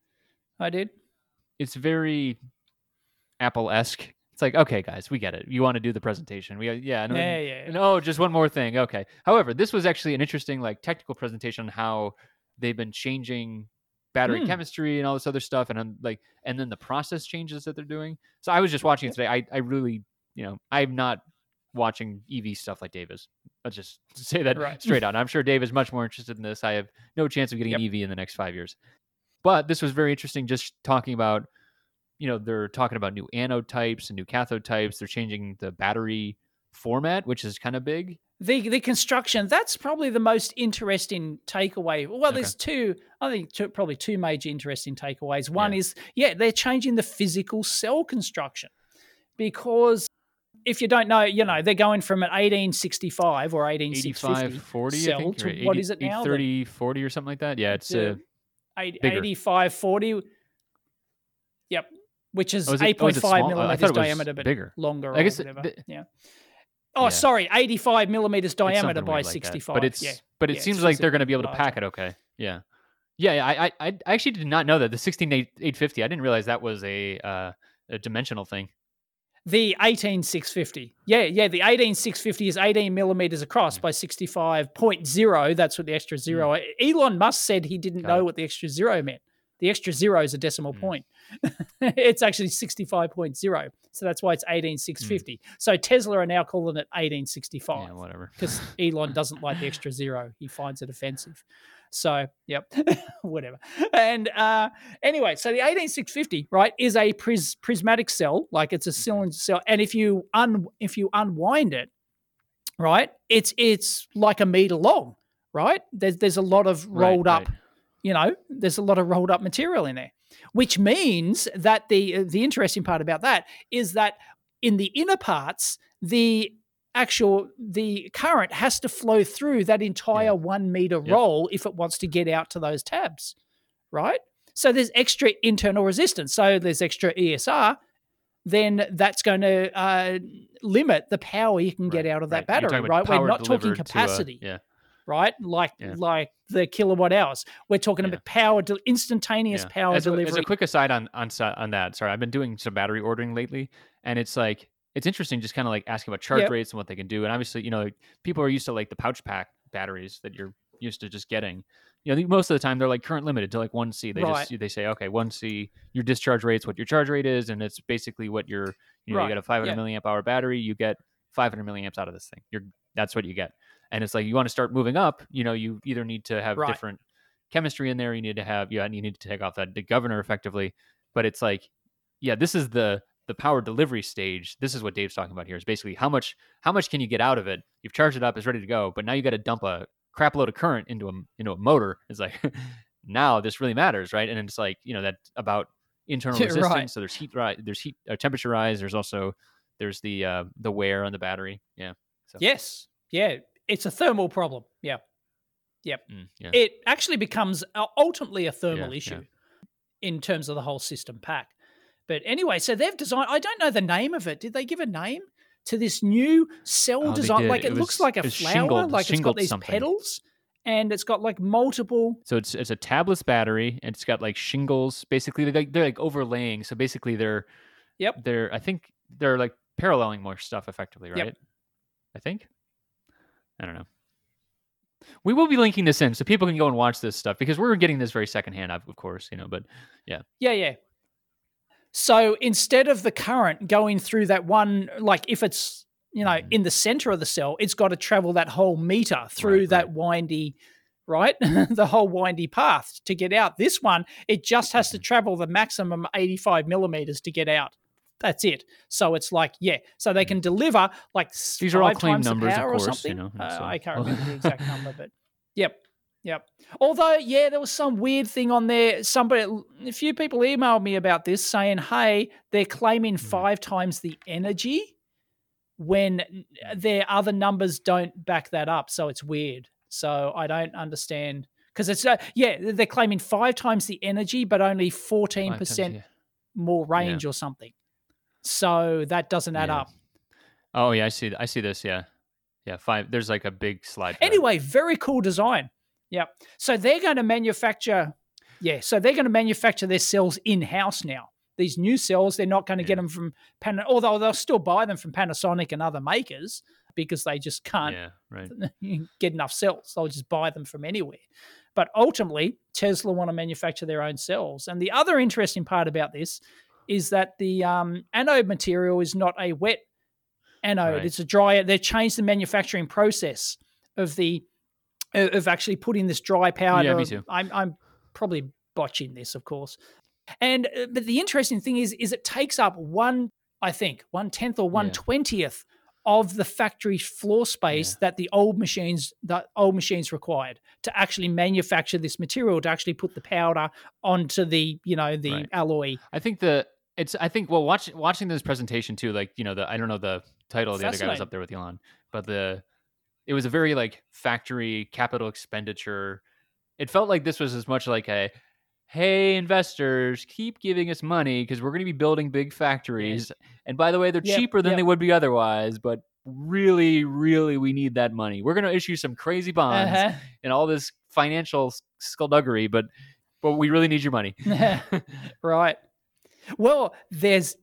I did. it's very Apple-esque. It's like, okay, guys, we get it. You want to do the presentation? We, yeah, no, Yeah, yeah. no, just one more thing. Okay. However, this was actually an interesting, like, technical presentation on how they've been changing battery Hmm. chemistry and all this other stuff, and um, like, and then the process changes that they're doing. So I was just watching it today. I, I really, you know, I'm not watching E V stuff like Dave is. Let's just say that Right. straight out. I'm sure Dave is much more interested in this. I have no chance of getting Yep. an E V in the next five years. But this was very interesting, just talking about, you know, they're talking about new anode types and new cathode types. They're changing the battery format, which is kind of big. The the construction, that's probably the most interesting takeaway. Well, there's Okay. two, I think two, probably two major interesting takeaways. One Yeah. is, yeah, they're changing the physical cell construction because if you don't know, you know, they're going from an eighteen sixty-five or eighteen six fifty eighty-five forty, I cell think, to or what eighty, is it now? eight thirty forty or something like that. Yeah, it's uh, eighty, bigger. eighty-five forty. Yep. Which is Oh, is it- eight oh, is point it five small? I millimeters thought it was diameter, but bigger. longer or I guess it- whatever. the- yeah. Oh, Yeah. sorry, eighty-five millimeters It's diameter something by weird like that. sixty-five. But it's yeah. but it Yeah, seems it's like they're going to be able to physically pack it okay. Yeah. Yeah, yeah, I I I actually did not know that the sixteen eight fifty. I didn't realize that was a uh, a dimensional thing. The eighteen six fifty. Yeah, yeah. The eighteen six fifty is eighteen millimeters across by sixty-five point zero. That's what the extra zero. Mm. Elon Musk said he didn't Got know it. what the extra zero meant. The extra zero is a decimal mm. point. It's actually sixty-five point zero. So that's why it's eighteen six fifty. Mm. So Tesla are now calling it eighteen sixty-five. Yeah, whatever. Because Elon doesn't like the extra zero. He finds it offensive. So, yep, whatever. And uh, anyway, so the eighteen six fifty, right, is a pris- prismatic cell, like it's a cylinder cell. And if you un- if you unwind it, right, it's it's like a meter long, right? There's there's a lot of rolled right, up, right. you know, there's a lot of rolled up material in there, which means that the the interesting part about that is that in the inner parts, the actual the current has to flow through that entire yeah. one meter yep. roll if it wants to get out to those tabs, right? So there's extra internal resistance. So there's extra E S R. Then that's going to uh, limit the power you can right, get out of that right. battery, right? We're not talking capacity, a, yeah. right? Like yeah. like the kilowatt hours. We're talking yeah. about power, de- instantaneous yeah. power as delivery. A, as a quick aside on on on that, sorry, I've been doing some battery ordering lately, and it's like. It's interesting just kind of like asking about charge yep. rates and what they can do. And obviously, you know, people are used to like the pouch pack batteries that you're used to just getting. You know, most of the time they're like current limited to like one C. They right. just, they say, okay, one C, your discharge rate's what your charge rate is. And it's basically what your, you know, right. you get a five hundred yeah. milliamp hour battery, you get five hundred milliamps out of this thing. You're, that's what you get. And it's like, you want to start moving up, you know, you either need to have right. different chemistry in there. You need to have, yeah, you need to take off that the governor effectively. But it's like, yeah, this is the, the power delivery stage. This is what Dave's talking about here is basically how much how much can you get out of it? You've charged it up, it's ready to go, but now you got to dump a crap load of current into a into a motor. It's like now this really matters, right? And it's like, you know, that's about internal yeah, resistance. Right. So there's heat rise, there's heat uh, temperature rise. There's also there's the uh, the wear on the battery. Yeah. So. Yes. Yeah. It's a thermal problem. Yeah. Yep. Mm, yeah. It actually becomes ultimately a thermal yeah, issue yeah. in terms of the whole system pack. But anyway, so they've designed, I don't know the name of it. Did they give a name to this new cell oh, design? Like it, it was, looks like a it flower, shingled, like it's got these something. petals and it's got like multiple. So it's it's a tabless battery and it's got like shingles. Basically, they're like, they're like overlaying. So basically they're, yep. they're, I think they're like paralleling more stuff effectively, right? Yep. I think. I don't know. We will be linking this in so people can go and watch this stuff because we're getting this very secondhand, of course, you know, but yeah. Yeah, yeah. So instead of the current going through that one, like if it's, you know, mm-hmm. in the center of the cell, it's got to travel that whole meter through right, that right. windy, right? the whole windy path to get out. This one, it just has to travel the maximum eighty-five millimeters to get out. That's it. So it's like, yeah. So they can deliver like these are all claim numbers, of course. You know, uh, so. I can't remember the exact number, but yep. Yep. Although, yeah, there was some weird thing on there. Somebody, a few people emailed me about this saying, hey, they're claiming five times the energy when their other numbers don't back that up. So it's weird. So I don't understand. Because it's, uh, yeah, they're claiming five times the energy, but only fourteen percent times, yeah. more range yeah. or something. So that doesn't add yeah. up. Oh, yeah, I see. I see this. Yeah. Yeah. Five. There's like a big slide. Anyway, very cool design. Yeah. So they're going to manufacture, yeah. So they're going to manufacture their cells in-house now. These new cells, they're not going to yeah. get them from Pan, although they'll still buy them from Panasonic and other makers because they just can't yeah, right. get enough cells. They'll just buy them from anywhere. But ultimately, Tesla want to manufacture their own cells. And the other interesting part about this is that the um, anode material is not a wet anode. Right. It's a dry. They've changed the manufacturing process of the of actually putting this dry powder. Yeah, me too. I'm, I'm probably botching this, of course. And but the interesting thing is, is it takes up one, I think, one tenth or one twentieth of the factory floor space Yeah. that the old machines that old machines required to actually manufacture this material, to actually put the powder onto the, you know, the Right. alloy. I think the it's I think well watching watching this presentation too, like, you know, the I don't know the title of the other guy was Fascinating. up there with Elon, but the it was a very like factory capital expenditure. It felt like this was as much like a, hey, investors, keep giving us money because we're going to be building big factories. And by the way, they're Yep, cheaper than yep. they would be otherwise, but really, really, we need that money. We're going to issue some crazy bonds Uh-huh. and all this financial skullduggery, but but we really need your money. Right. Well, there's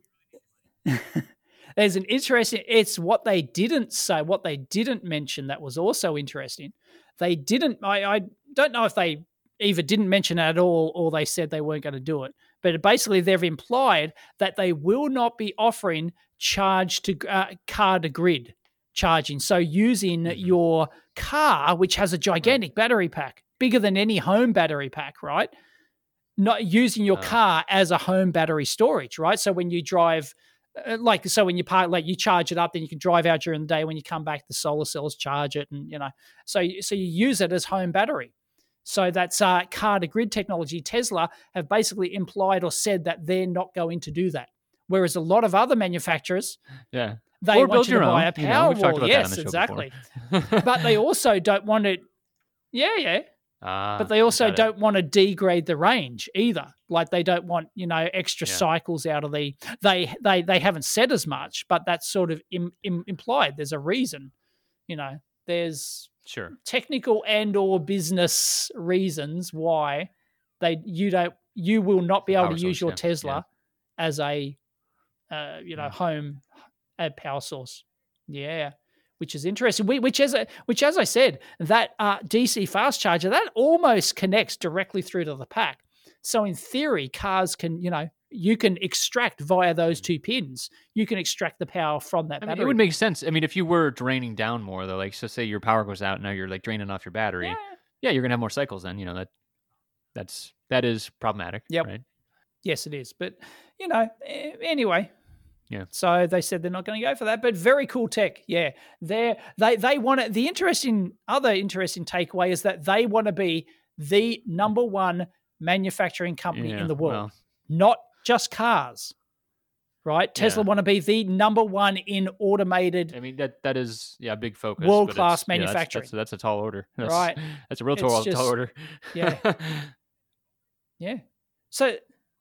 there's an interesting, it's what they didn't say, what they didn't mention that was also interesting. They didn't, I, I don't know if they either didn't mention it at all or they said they weren't going to do it. But basically, they've implied that they will not be offering charge to uh, car to grid charging. So using Mhm. your car, which has a gigantic Right. battery pack, bigger than any home battery pack, right? Not using your Oh. car as a home battery storage, right? So when you drive, uh, like, so when you park, like you charge it up, then you can drive out during the day. When you come back, the solar cells charge it, and you know, so so you use it as home battery. So that's uh, car to grid technology. Tesla have basically implied or said that they're not going to do that. Whereas a lot of other manufacturers, Yeah. they Or want build you to your buy own. a You know, we've talked Powerwall. about that on Yes, the show exactly. before. But they also don't want to. Yeah, yeah. Ah, But they also got it. don't want to degrade the range either. Like they don't want, you know, extra Yeah. cycles out of the. They they they haven't said as much, but that's sort of Im, Im, implied. There's a reason, you know. There's Sure. technical and or business reasons why they you don't you will not be able Power to use source, your yeah, Tesla as a uh, you know Yeah. home a power source. Yeah. Which is interesting. We, which as a, which as I said, that uh, D C fast charger that almost connects directly through to the pack. So in theory, cars can, you know, you can extract via those two pins. You can extract the power from that I mean, battery. it would make sense. I mean, if you were draining down more, though, like, so say your power goes out, now you're like draining off your battery. Yeah. Yeah, you're gonna have more cycles. Then you know that that's that is problematic, Yep. right? Yes, it is. But you know, eh, anyway. Yeah. So they said they're not going to go for that, but very cool tech. Yeah, they they they want it. The interesting other interesting takeaway is that they want to be the number one manufacturing company Yeah, in the world, well. not just cars. Right? Tesla Yeah. want to be the number one in automated. I mean that that is yeah a big focus. World but class it's- yeah, that's- manufacturing. that's, that's a tall order. That's, Right. That's a real It's tall, just- tall order. yeah. Yeah. So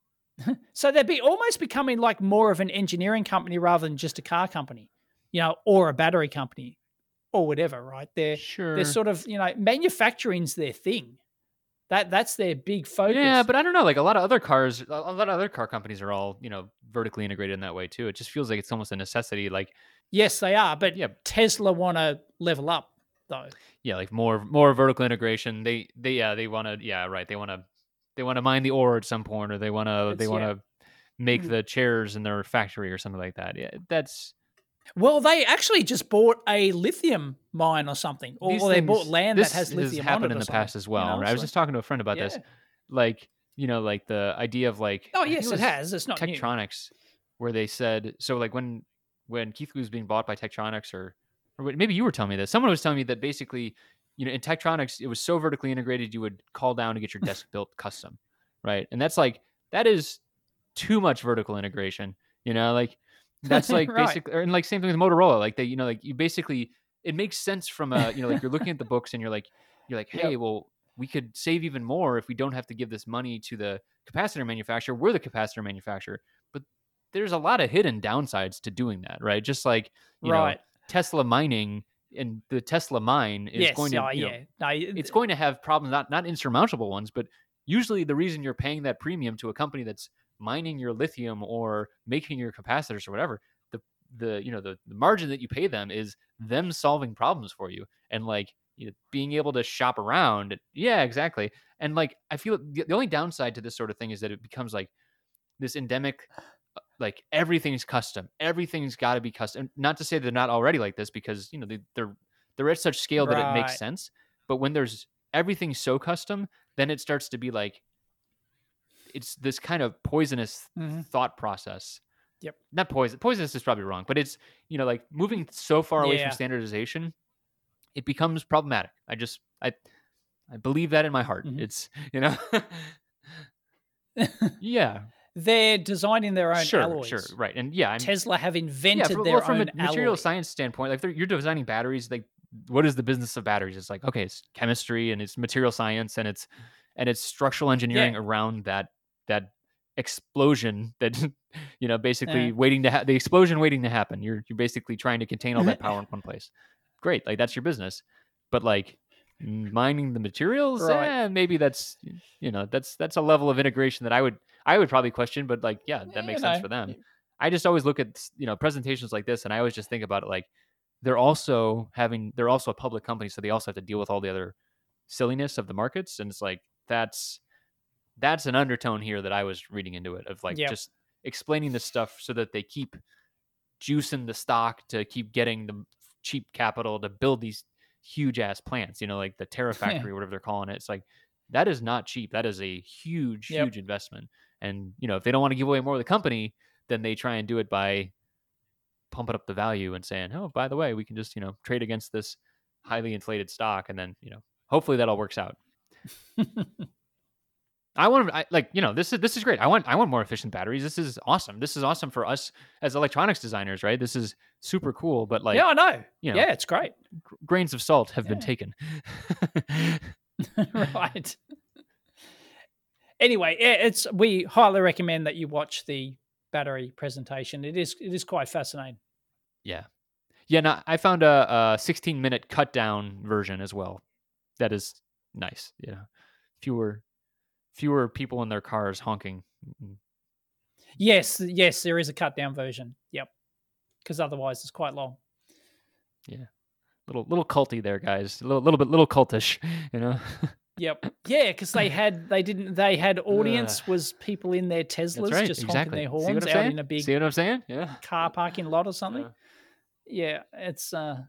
so they'd be almost becoming like more of an engineering company rather than just a car company, you know, or a battery company or whatever, right? They're Sure. they're sort of, you know, manufacturing's their thing. That that's their big focus. Yeah, but I don't know. Like a lot of other cars, a lot of other car companies are all you know vertically integrated in that way too. It just feels like it's almost a necessity. Like yes, they are, but Yeah. Tesla want to level up though. yeah, like more more vertical integration. They they yeah they want to yeah right. They want to they want to mine the ore at some point, or they want to they It's- want yeah. to make Mm. the chairs in their factory or something like that. Yeah, that's Well, they actually just bought a lithium mine or something, or, these or they bought things- land this that has lithium happened on it in or the past something, as well. you know, right? I was so- just talking to a friend about yeah. this. Like you know, like the idea of like Oh I think yes, it was has. It's not new. Tektronix, where they said so like when when Keith was being bought by Tektronix, or or wait, maybe you were telling me this. Someone was telling me that basically, you know, in Tektronix it was so vertically integrated you would call down to get your desk built custom, right? And that's like that is too much vertical integration. You know, like that's like Right. basically, and like same thing with Motorola. Like they, you know, like you basically it makes sense from a you know like you're looking at the books and you're like you're like Yep. hey well we could save even more if we don't have to give this money to the capacitor manufacturer. We're the capacitor manufacturer, but there's a lot of hidden downsides to doing that, right? Just like you Right. know Tesla mining and the Tesla mine is Yes. going to oh, you know, yeah. No, it's going to have problems, not not insurmountable ones, but usually the reason you're paying that premium to a company that's mining your lithium or making your capacitors or whatever, the the you know the, the margin that you pay them is them solving problems for you, and like you know, being able to shop around. Yeah, exactly. And like I feel the, the only downside to this sort of thing is that it becomes like this endemic, uh, like everything's custom, everything's got to be custom. Not to say they're not already like this, because you know they, they're they're at such scale that it makes Right. sense. But when there's everything so custom, then it starts to be like it's this kind of poisonous Mhm. thought process Yep. Not poison. Poisonous is probably wrong, but it's, you know, like moving so far away Yeah. from standardization, it becomes problematic. I just, I, I believe that in my heart. Mhm. It's, you know, yeah, They're designing their own sure, alloys. sure, right, and yeah, and Tesla have invented yeah, from, their well, from own a material alloy. science standpoint, like they're- you're designing batteries. Like, what is the business of batteries? It's like, okay, it's chemistry and it's material science and it's and it's structural engineering Yeah. around that that explosion that you know basically Yeah. waiting to ha- the explosion waiting to happen. You're you're basically trying to contain all that power in one place. Great, like that's your business, but like mining the materials, Right. eh, maybe that's you know that's that's a level of integration that I would I would probably question, but like yeah, that makes You sense know, for them. I just always look at you know presentations like this, and I always just think about it like they're also having they're also a public company, so they also have to deal with all the other silliness of the markets, and it's like that's that's an undertone here that I was reading into it of like Yep. just explaining this stuff so that they keep juicing the stock to keep getting the cheap capital to build these huge ass plants, you know, like the Terra factory or whatever they're calling it. It's like that is not cheap. That is a huge, Yep. huge investment. And you know, if they don't want to give away more of the company, then they try and do it by pumping up the value and saying, "Oh, by the way, we can just, you know, trade against this highly inflated stock," and then, you know, hopefully that all works out. I want to, I, like, you know, this is this is great. I want I want more efficient batteries. This is awesome. This is awesome for us as electronics designers, right? This is super cool. But like, yeah, I know. you know, yeah, it's great. g- grains of salt have been Yeah. taken. Right. Anyway, yeah, it's we highly recommend that you watch the battery presentation. It is it is quite fascinating. Yeah, yeah. No, I found a, a sixteen minute cut down version as well. That is nice. You know, fewer fewer people in their cars honking. Mm, Yes, yes, there is a cut down version. Yep. Because otherwise it's quite long. Yeah, little little culty there, guys. A little little bit little cultish. You know. Yep. Yeah, because they had they didn't they had audience was people in their Teslas That's right. just Exactly. honking their See what horns I'm out saying? in a big See what I'm saying? Yeah. car parking lot or something. Yeah. Yeah, it's uh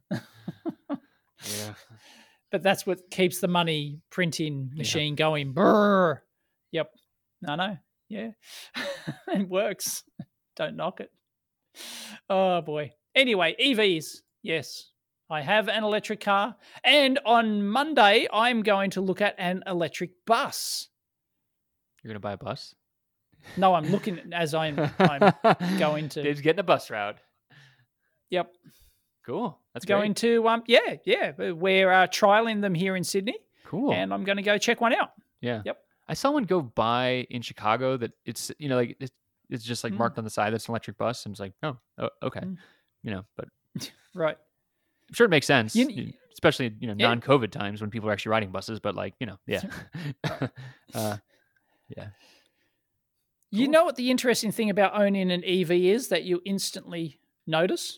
Yeah. but that's what keeps the money printing machine going. Brr. Yep. I know. Yeah. It works. Don't knock it. Oh boy. Anyway, E Vs. Yes. I have an electric car. And on Monday, I'm going to look at an electric bus. You're gonna buy a bus? No, I'm looking as I'm I'm going to Dave's getting a bus route. Yep. Cool. That's going great. to um yeah, yeah. We're uh, trialing them here in Sydney. Cool. And I'm gonna go check one out. Yeah. Yep. I saw one go by in Chicago that it's you know like it's, it's just like Mm. marked on the side that's an electric bus and it's like oh, oh okay Mm. you know but Right. I'm sure it makes sense You- you- especially you know Yeah. non-COVID times when people are actually riding buses but like you know yeah uh, yeah You Cool. know what the interesting thing about owning an E V is that you instantly notice?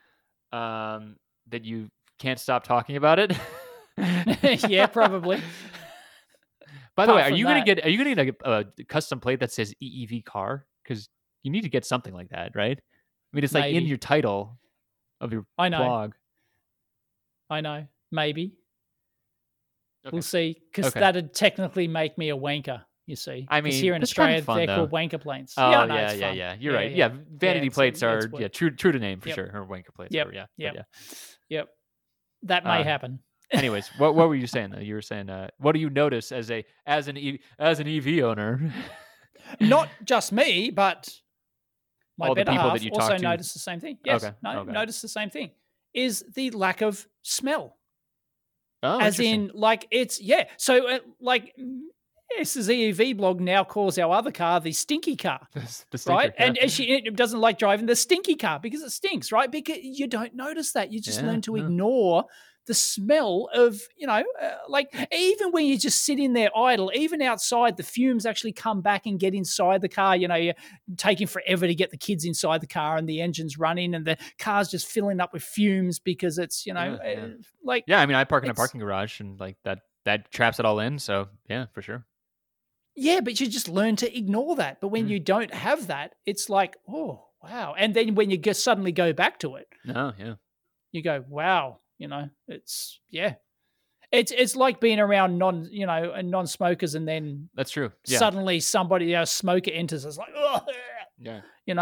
um that you can't stop talking about it. Yeah, probably. By the way, Apart are from you gonna that- get are you gonna get a, a custom plate that says E E V car? Because you need to get something like that, right? I mean, it's like in Maybe. your title of your I know. blog. I know. Maybe. Okay. We'll see. Because Okay. that'd technically make me a wanker, you see. I 'Cause mean, here in that's kind Australia, of fun, they're though. called wanker plates. Oh yeah, yeah, no, yeah, it's yeah, fun. You're right. Yeah, Yeah, vanity it's- plates it's are work. yeah true true to name for Yep. sure. Or wanker plates. Yep. Or, yeah. Yep. But yeah. Yep. That may Uh, happen. Anyways, what what were you saying though? You were saying uh, what do you notice as a as an e, as an E V owner? Not just me, but my All the better people half that you also talk to. noticed the same thing. Yes, Okay, no, okay. noticed the same thing. Is the lack of smell. Oh, As interesting. in, like, it's, yeah. So, uh, like, yes, the E V blog now calls our other car the stinky car, the right? stinker, yeah. And, and she it doesn't like driving the stinky car because it stinks, right? Because you don't notice that. You just Yeah, learn to yeah. ignore the smell of, you know, uh, like, even when you just sit in there idle, even outside, the fumes actually come back and get inside the car. You know, you're taking forever to get the kids inside the car and the engine's running and the car's just filling up with fumes because it's, you know, Yeah, yeah. uh, like, Yeah, I mean, I park in a It's- parking garage, and like that that traps it all in. So yeah, for sure. yeah, but you just learn to ignore that. But when Mm. you don't have that, it's like, oh, wow. And then when you go, suddenly go back to it, No, yeah, you go, wow, you know, it's, yeah. It's it's like being around non, you know, uh, non-smokers and then that's true. Yeah, suddenly somebody, a smoker enters, it's like, oh, yeah. you know,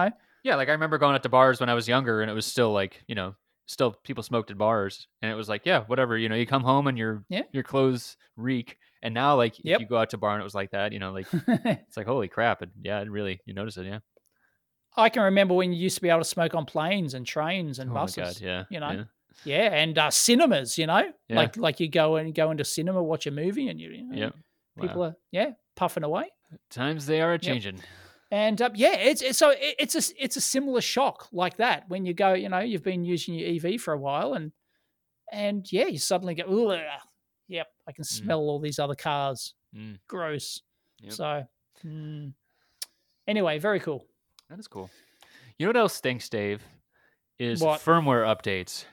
Yeah, like I remember going out to bars when I was younger, and it was still like, you know, still people smoked at bars, and it was like, yeah, whatever. You know, you come home and your Yeah. your clothes reek, and now like if you Yep. go out to a bar and it was like that, you know, like it's like holy crap, and yeah, it really you notice it, yeah. I can remember when you used to be able to smoke on planes and trains and Oh my god, buses, yeah, you know? yeah, Yeah, and, uh, cinemas, you know? yeah, Like like you go and go into cinema, watch a movie, and you you know, yeah. people Wow, are, yeah, puffing away. times they are Yep. changing. And, um, yeah, it's it's so it it's a s it's a similar shock like that when you go, you know, you've been using your E V for a while and and, yeah, you suddenly go, "Ugh, yep, I can Mm, smell all these other cars. mm, Gross." yep, So, mm, anyway, very cool. that is cool. You know what else stinks, Dave? Is What? firmware updates.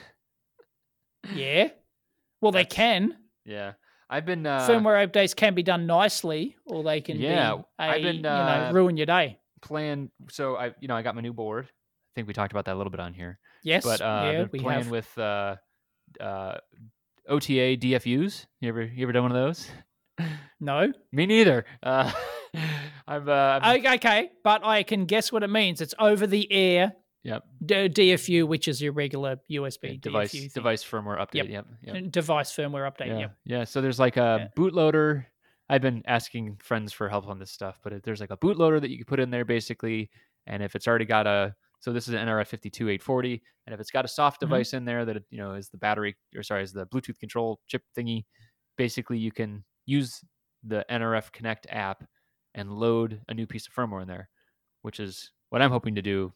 Yeah. Well, they That's can. yeah. I've been uh Firmware updates can be done nicely, or they can yeah, be I've a, been you know, uh ruin your day. playing so I you know, I got my new board. I think we talked about that a little bit on here. Yes, But uh I've yeah, been we playing have. with uh uh O T A D F Us. You ever you ever done one of those? No? Me neither. Uh I've uh I've, O okay, but I can guess what it means. It's over the air yep. D D F U, which is your regular U S B Device D F U thing. device firmware update. Yep. Yep. Yep. And device firmware update, Yeah. yep. Yeah. So there's like a Yeah. bootloader. I've been asking friends for help on this stuff, but there's like a bootloader that you can put in there basically. And if it's already got a, so this is an N R F fifty-two eight forty, and if it's got a soft Mhm. device in there that, you know, is the battery, or sorry, is the Bluetooth control chip thingy, basically you can use the N R F Connect app and load a new piece of firmware in there, which is what I'm hoping to do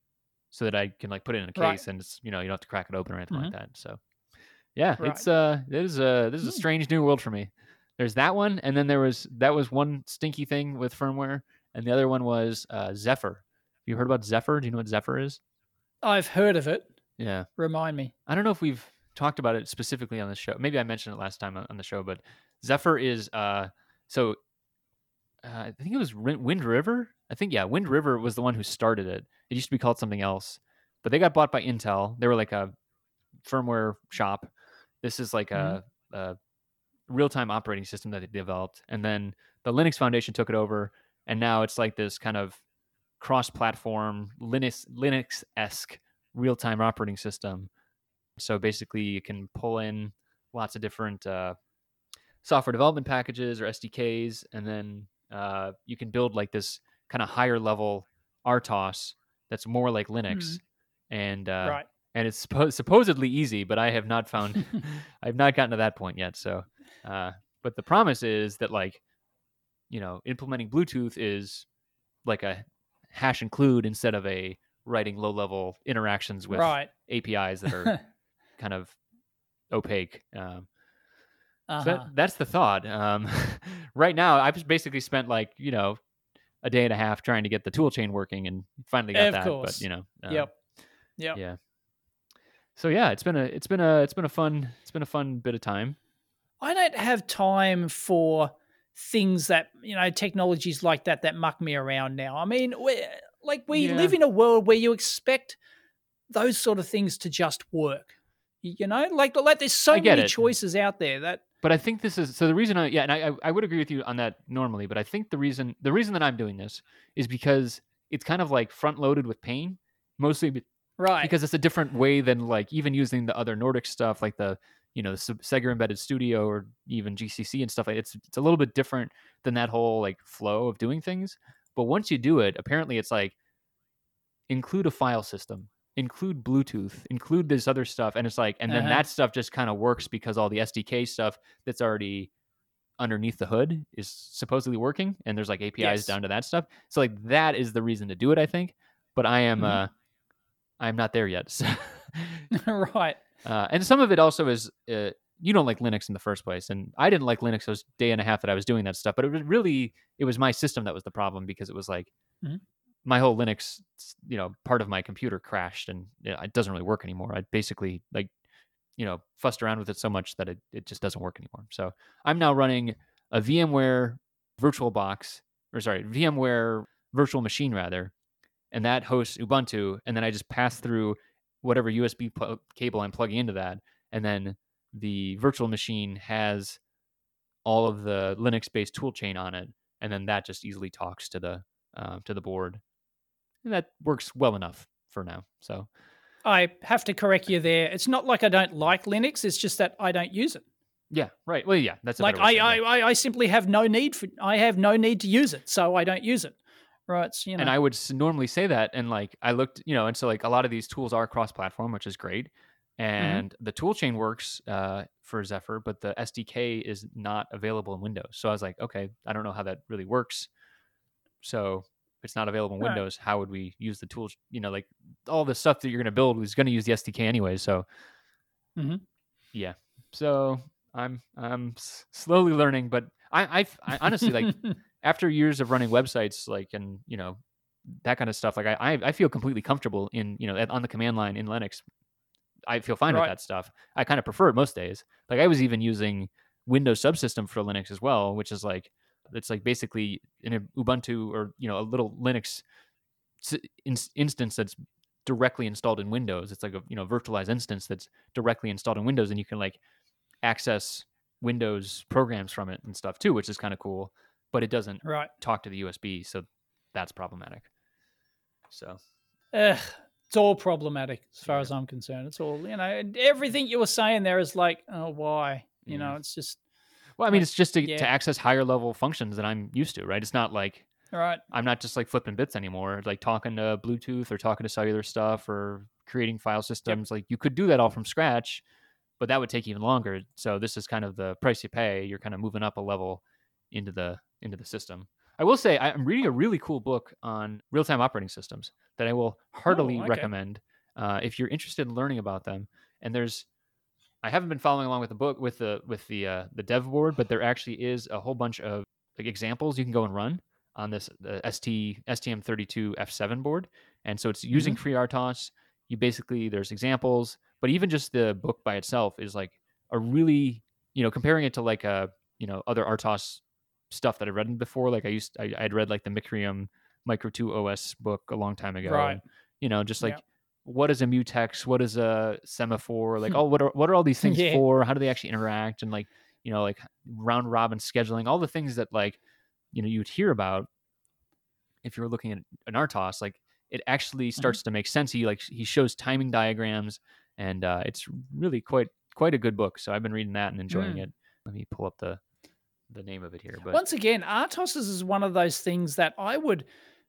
so that I can like put it in a Right. case and it's, you know, you don't have to crack it open or anything Mhm. like that. So yeah, Right. it's uh it is a this is a Hmm. strange new world for me. There's that one, and then there was that was one stinky thing with firmware, and the other one was uh, Zephyr. Have you heard about Zephyr? Do you know what Zephyr is? I've heard of it. Yeah, Remind me. I don't know if we've talked about it specifically on the show. Maybe I mentioned it last time on on the show, but Zephyr is uh so uh, I think it was Rin- Wind River. I think yeah, Wind River was the one who started it. It used to be called something else, but they got bought by Intel. They were like a firmware shop. This is like Mhm. a, a real-time operating system that they developed, and then the Linux Foundation took it over, and now it's like this kind of cross-platform Linux Linux-esque real-time operating system. So basically, you can pull in lots of different uh, software development packages or S D Ks, and then uh, you can build like this kind of higher level R T O S that's more like Linux, Mhm. and uh, Right. and it's suppo- supposedly easy, but I have not found, I've not gotten to that point yet. So, uh, but the promise is that like, you know, implementing Bluetooth is like a hash include instead of a writing low level interactions with Right. A P Is that are kind of opaque. Um, so that, Uh-huh. that's the thought. Um, right now, I've just basically spent like, you know, a day and a half trying to get the tool chain working and finally got Of that. But, course. you know, um, Yep. Yep. yeah. So yeah, it's been a it's been a it's been a fun it's been a fun bit of time. I don't have time for things that, you know, technologies like that that muck me around now. I mean, we like we Yeah. live in a world where you expect those sort of things to just work. Y- You know, like like there's so I get many it. choices out there that But I think this is so the reason I yeah, and I I would agree with you on that normally, but I think the reason the reason that I'm doing this is because it's kind of like front loaded with pain, mostly be- right. because it's a different way than like even using the other Nordic stuff like the you know the S- Sega Embedded Studio or even G C C and stuff like it's it's a little bit different than that whole like flow of doing things. But once you do it, apparently it's like include a file system, include Bluetooth, include this other stuff, and it's like, and then Uh-huh. that stuff just kind of works because all the S D K stuff that's already underneath the hood is supposedly working, and there's like A P Is Yes. down to that stuff. So like that is the reason to do it, I think. But I am Mhm. uh I'm not there yet. So, right. uh, and some of it also is uh, you don't like Linux in the first place, and I didn't like Linux those day and a half that I was doing that stuff. But it was really it was my system that was the problem because it was like Mhm. my whole Linux, you know, part of my computer crashed and you know, it doesn't really work anymore. I basically like, you know, fussed around with it so much that it, it just doesn't work anymore. So I'm now running a VMware VirtualBox, or sorry, VMware virtual machine rather, and that hosts Ubuntu. And then I just pass through whatever U S B pl- cable I'm plugging into that. And then the virtual machine has all of the Linux based toolchain on it. And then that just easily talks to the, uh, to the board. And that works well enough for now. So I have to correct you there. It's not like I don't like Linux. It's just that I don't use it. yeah, right. Well, yeah, that's a Like better way I, to say I, it, yeah. I, I simply have no need for. I have no need to use it, so I don't use it. Right? So, you know. And I would s- normally say that, and like I looked, you know, and so like a lot of these tools are cross-platform, which is great, and the tool chain works uh, for Zephyr, but the S D K is not available in Windows. So I was like, okay, I don't know how that really works. So if it's not available in All right. Windows, how would we use the tools? You know, like all the stuff that you're going to build is going to use the S D K anyway. So Mhm. yeah, so I'm I'm s- slowly learning, but I I've, I honestly like after years of running websites, like and you know that kind of stuff, like I I, I feel completely comfortable in you know at- on the command line in Linux. I feel fine with Right. that stuff. I kind of prefer it most days. Like I was even using Windows subsystem for Linux as well, which is like it's like basically in a Ubuntu or you know a little Linux s- in- instance that's directly installed in Windows. It's like a you know virtualized instance that's directly installed in Windows, and you can like access Windows programs from it and stuff too, which is kind of cool. But it doesn't Right. talk to the U S B, so that's problematic. So Ugh, it's all problematic as far Yeah. as I'm concerned. It's all, you know, and everything you were saying there is like, oh, why? You Yeah. know, it's just well, I mean, Like, it's just to, yeah. to access higher level functions that I'm used to, right? It's not like right. I'm not just like flipping bits anymore, like talking to Bluetooth or talking to cellular stuff or creating file systems. Like you could do that all from scratch, but that would take even longer. So this is kind of the price you pay. You're kind of moving up a level into the into the system. I will say I'm reading a really cool book on real-time operating systems that I will heartily Oh, okay. recommend uh, if you're interested in learning about them. And there's I haven't been following along with the book with the with the uh, the dev board, but there actually is a whole bunch of like examples you can go and run on this uh, S T S T M thirty-two F seven board, and so it's using FreeRTOS. You basically there's examples, but even just the book by itself is like a really you know comparing it to like a you know other R T O S stuff that I've read before. Like I used I I'd read like the Micrium Micro two O S book a long time ago, Right. and you know just like Yeah. what is a mutex, what is a semaphore, like oh what are what are all these things Yeah. for, how do they actually interact, and like you know like round robin scheduling, all the things that like you know you'd hear about if you were looking at an R T O S. Like it actually starts to make sense. He like he shows timing diagrams, and uh, it's really quite quite a good book. So I've been reading that and enjoying Mm. it. Let me pull up the the name of it here, but Once again, R T O S is one of those things that I would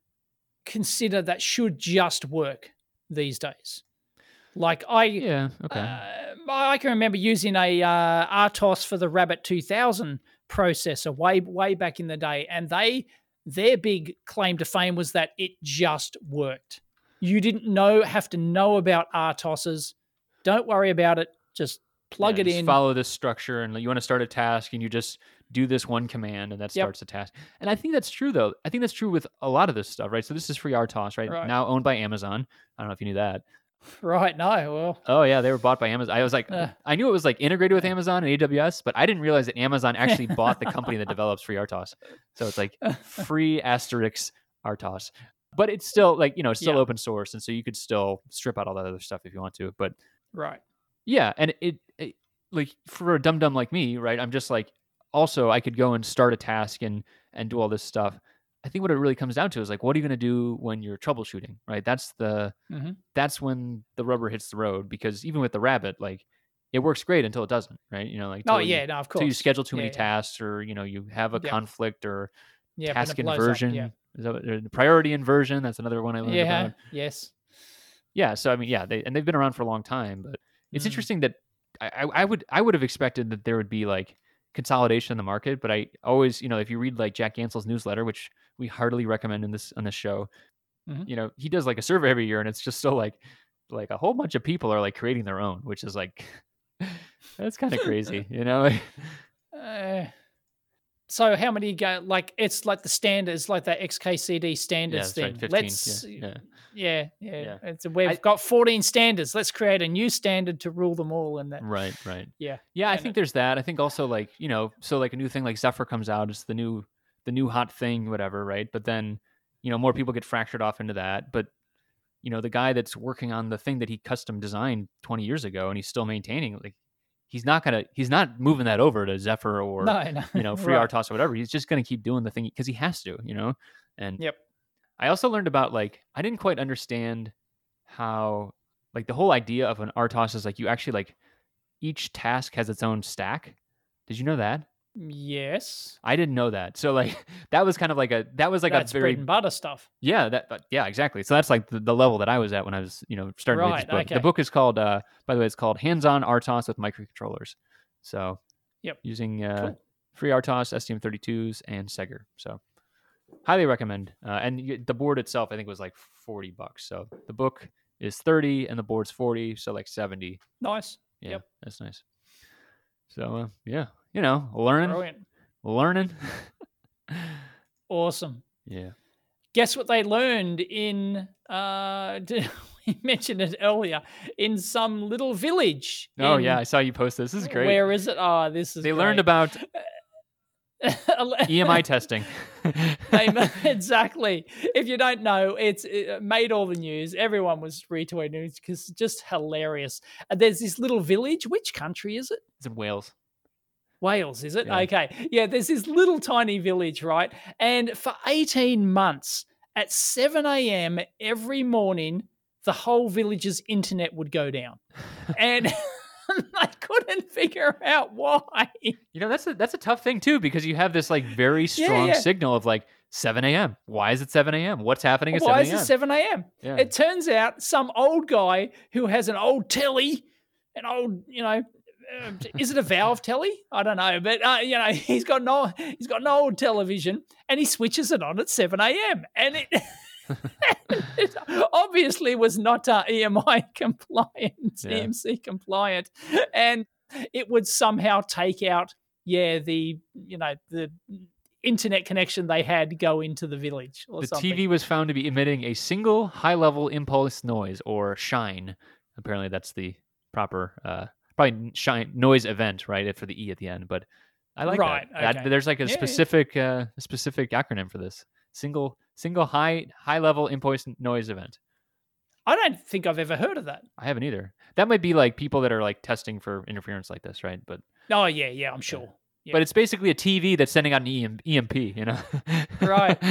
consider that should just work these days. Like I, yeah, okay, uh, I can remember using a uh, R T O S for the Rabbit two thousand processor way way back in the day, and they their big claim to fame was that it just worked. You didn't know have to know about R T O Ss. Don't worry about it. Just plug yeah, it just in. follow this structure, and you want to start a task, and you just do this one command, and that Yep. starts the task. And I think that's true, though. I think that's true with a lot of this stuff, right? So this is FreeRTOS, right? Right. Now owned by Amazon. I don't know if you knew that. Right. No. Well. Oh yeah, they were bought by Amazon. I was like, Uh, I knew it was like integrated with Amazon and A W S, but I didn't realize that Amazon actually bought the company that develops FreeRTOS. So it's like free asterisk RTOS. But it's still like, you know, it's still Yeah. open source. And so you could still strip out all that other stuff if you want to. But right. yeah, and it, it like for a dum dum like me, right? I'm just like, also I could go and start a task and and do all this stuff. I think what it really comes down to is like, what are you going to do when you're troubleshooting, right? That's the Mhm. that's when the rubber hits the road, because even with the Rabbit, like it works great until it doesn't, right? You know, like Oh till you, yeah. No. Of till you course. schedule too Yeah. many yeah. tasks, or you know you have a Yep. conflict, or Yeah. task and it blows up, inversion. Yeah. Is that what- or priority inversion. That's another one I learned Yeah. about. Yes. Yeah. So I mean, yeah, they and they've been around for a long time, but it's Mm. interesting that I, I, I would I would have expected that there would be like consolidation in the market, but I always, you know, if you read like Jack Ansell's newsletter, which we heartily recommend in this on this show, Mhm. you know, he does like a survey every year, and it's just so like like a whole bunch of people are like creating their own, which is like that's kind of crazy, you know. Uh, so how many go? Like it's like the standards, like that X K C D Yeah, standards that's right, thing. fifteen. Let's Yeah, yeah, yeah. yeah. Yeah. It's, we've I- got fourteen standards. Let's create a new standard to rule them all. And that, Right, right. yeah, Yeah, I And think it- there's that. I think also like, you know, so like a new thing like Zephyr comes out, it's the new the new hot thing, whatever, right? But then, you know, more people get fractured off into that. But, you know, the guy that's working on the thing that he custom designed twenty years ago and he's still maintaining, like he's not gonna he's not moving that over to Zephyr or no, no, you know, right. FreeRTOS or whatever. He's just gonna keep doing the thing because he has to, you know? And Yep. I also learned about like I didn't quite understand how like the whole idea of an R T O S is like you actually like each task has its own stack. Did you know that? Yes. I didn't know that. So like that was kind of like a that was like That's a very bread and butter stuff. yeah that but yeah exactly. So that's like the, the level that I was at when I was you know starting to read Right, this book. okay. The book is called uh by the way it's called Hands-On R T O S with Microcontrollers. So Yep. using uh, Cool. free R T O S, S T M thirty-twos, and Seger. So highly recommend. Uh, and you, the board itself I think was like forty bucks. So the book is thirty and the board's forty, so like seventy. Nice. Yeah, Yep. that's nice. So uh, yeah, you know, learning, Brilliant. learning. Awesome. Yeah. Guess what they learned in, uh, we mentioned it earlier, in some little village. Oh in, yeah, I saw you post this. This is great. Where is it? Oh, this is They great. learned about E M I testing. They, exactly. If you don't know, it's it made all the news. Everyone was retweeting it because it's just hilarious. And there's this little village. Which country is it? It's in Wales. Wales, is it? Yeah. Okay. Yeah, there's this little tiny village, right? And for eighteen months at seven a.m. every morning, the whole village's internet would go down. And I couldn't figure out why. You know, that's a that's a tough thing too, because you have this like very strong yeah. signal of like seven a.m. Why is it seven a.m.? What's happening at Why seven a.m.? is it seven a.m.? Yeah. It turns out some old guy who has an old telly, an old, you know, uh, is it a Valve telly? I don't know, but uh, you know, he's got no, he's got an old television, and he switches it on at seven a.m. and it. It obviously was not uh, E M I compliant, Yeah. E M C compliant, and it would somehow take out, yeah, the you know the internet connection they had go into the village or the something. T V was found to be emitting a single high-level impulse noise, or shine. Apparently, that's the proper uh, probably shine noise event, right? For the E at the end, but I like Right, that. okay. That- There's like a Yeah, yeah. specific uh, a specific acronym for this. Single single high high level impulse noise event. I don't think I've ever heard of that. I haven't either. That might be like people that are like testing for interference like this, right? But Oh yeah, yeah, I'm sure. Yeah. but it's basically a T V that's sending out an E M- E M P, you know? Right.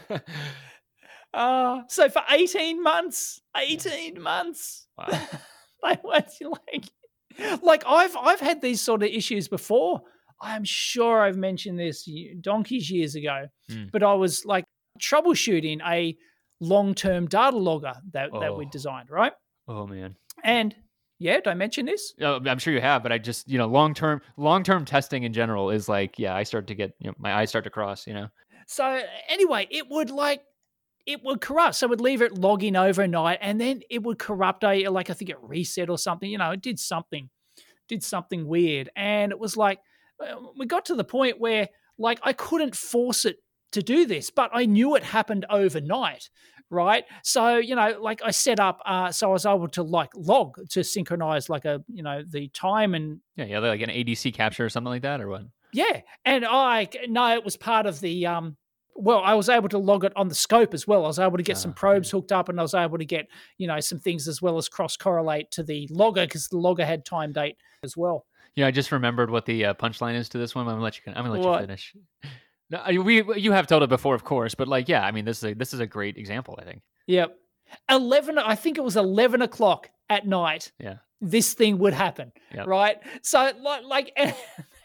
Uh, so for eighteen months, eighteen months, Wow. they weren't like, like I've I've had these sort of issues before. I'm sure I've mentioned this donkeys years ago, Mm. but I was like troubleshooting a long-term data logger that, that we Oh. designed, right? Oh man. And yeah, did I mention this? Oh, I'm sure you have, but I just, you know, long term long term testing in general is like, yeah, I start to get, you know, my eyes start to cross, you know. So anyway, it would like it would corrupt. So it would leave it logging overnight, and then it would corrupt. A like I think it reset or something. You know, it did something, did something weird, and it was like uh, we got to the point where like I couldn't force it to do this, but I knew it happened overnight. Right. So, you know, like I set up, uh, so I was able to like log to synchronize like a, you know, the time and Yeah, yeah, like an A D C capture or something like that, or what? yeah. And I, no, it was part of the, um, well, I was able to log it on the scope as well. I was able to get some Ah, probes hooked up, and I was able to get, you know, some things as well as cross correlate to the logger because the logger had time date as well. Yeah, I just remembered what the uh, punchline is to this one. I'm gonna let you. I'm gonna let What? you finish. No, I- we you have told it before, of course, but like, yeah, I mean, this is a, this is a great example. I think. Yep. eleven, I think it was eleven o'clock at night. Yeah. This thing would happen, Yep. right? So, like, like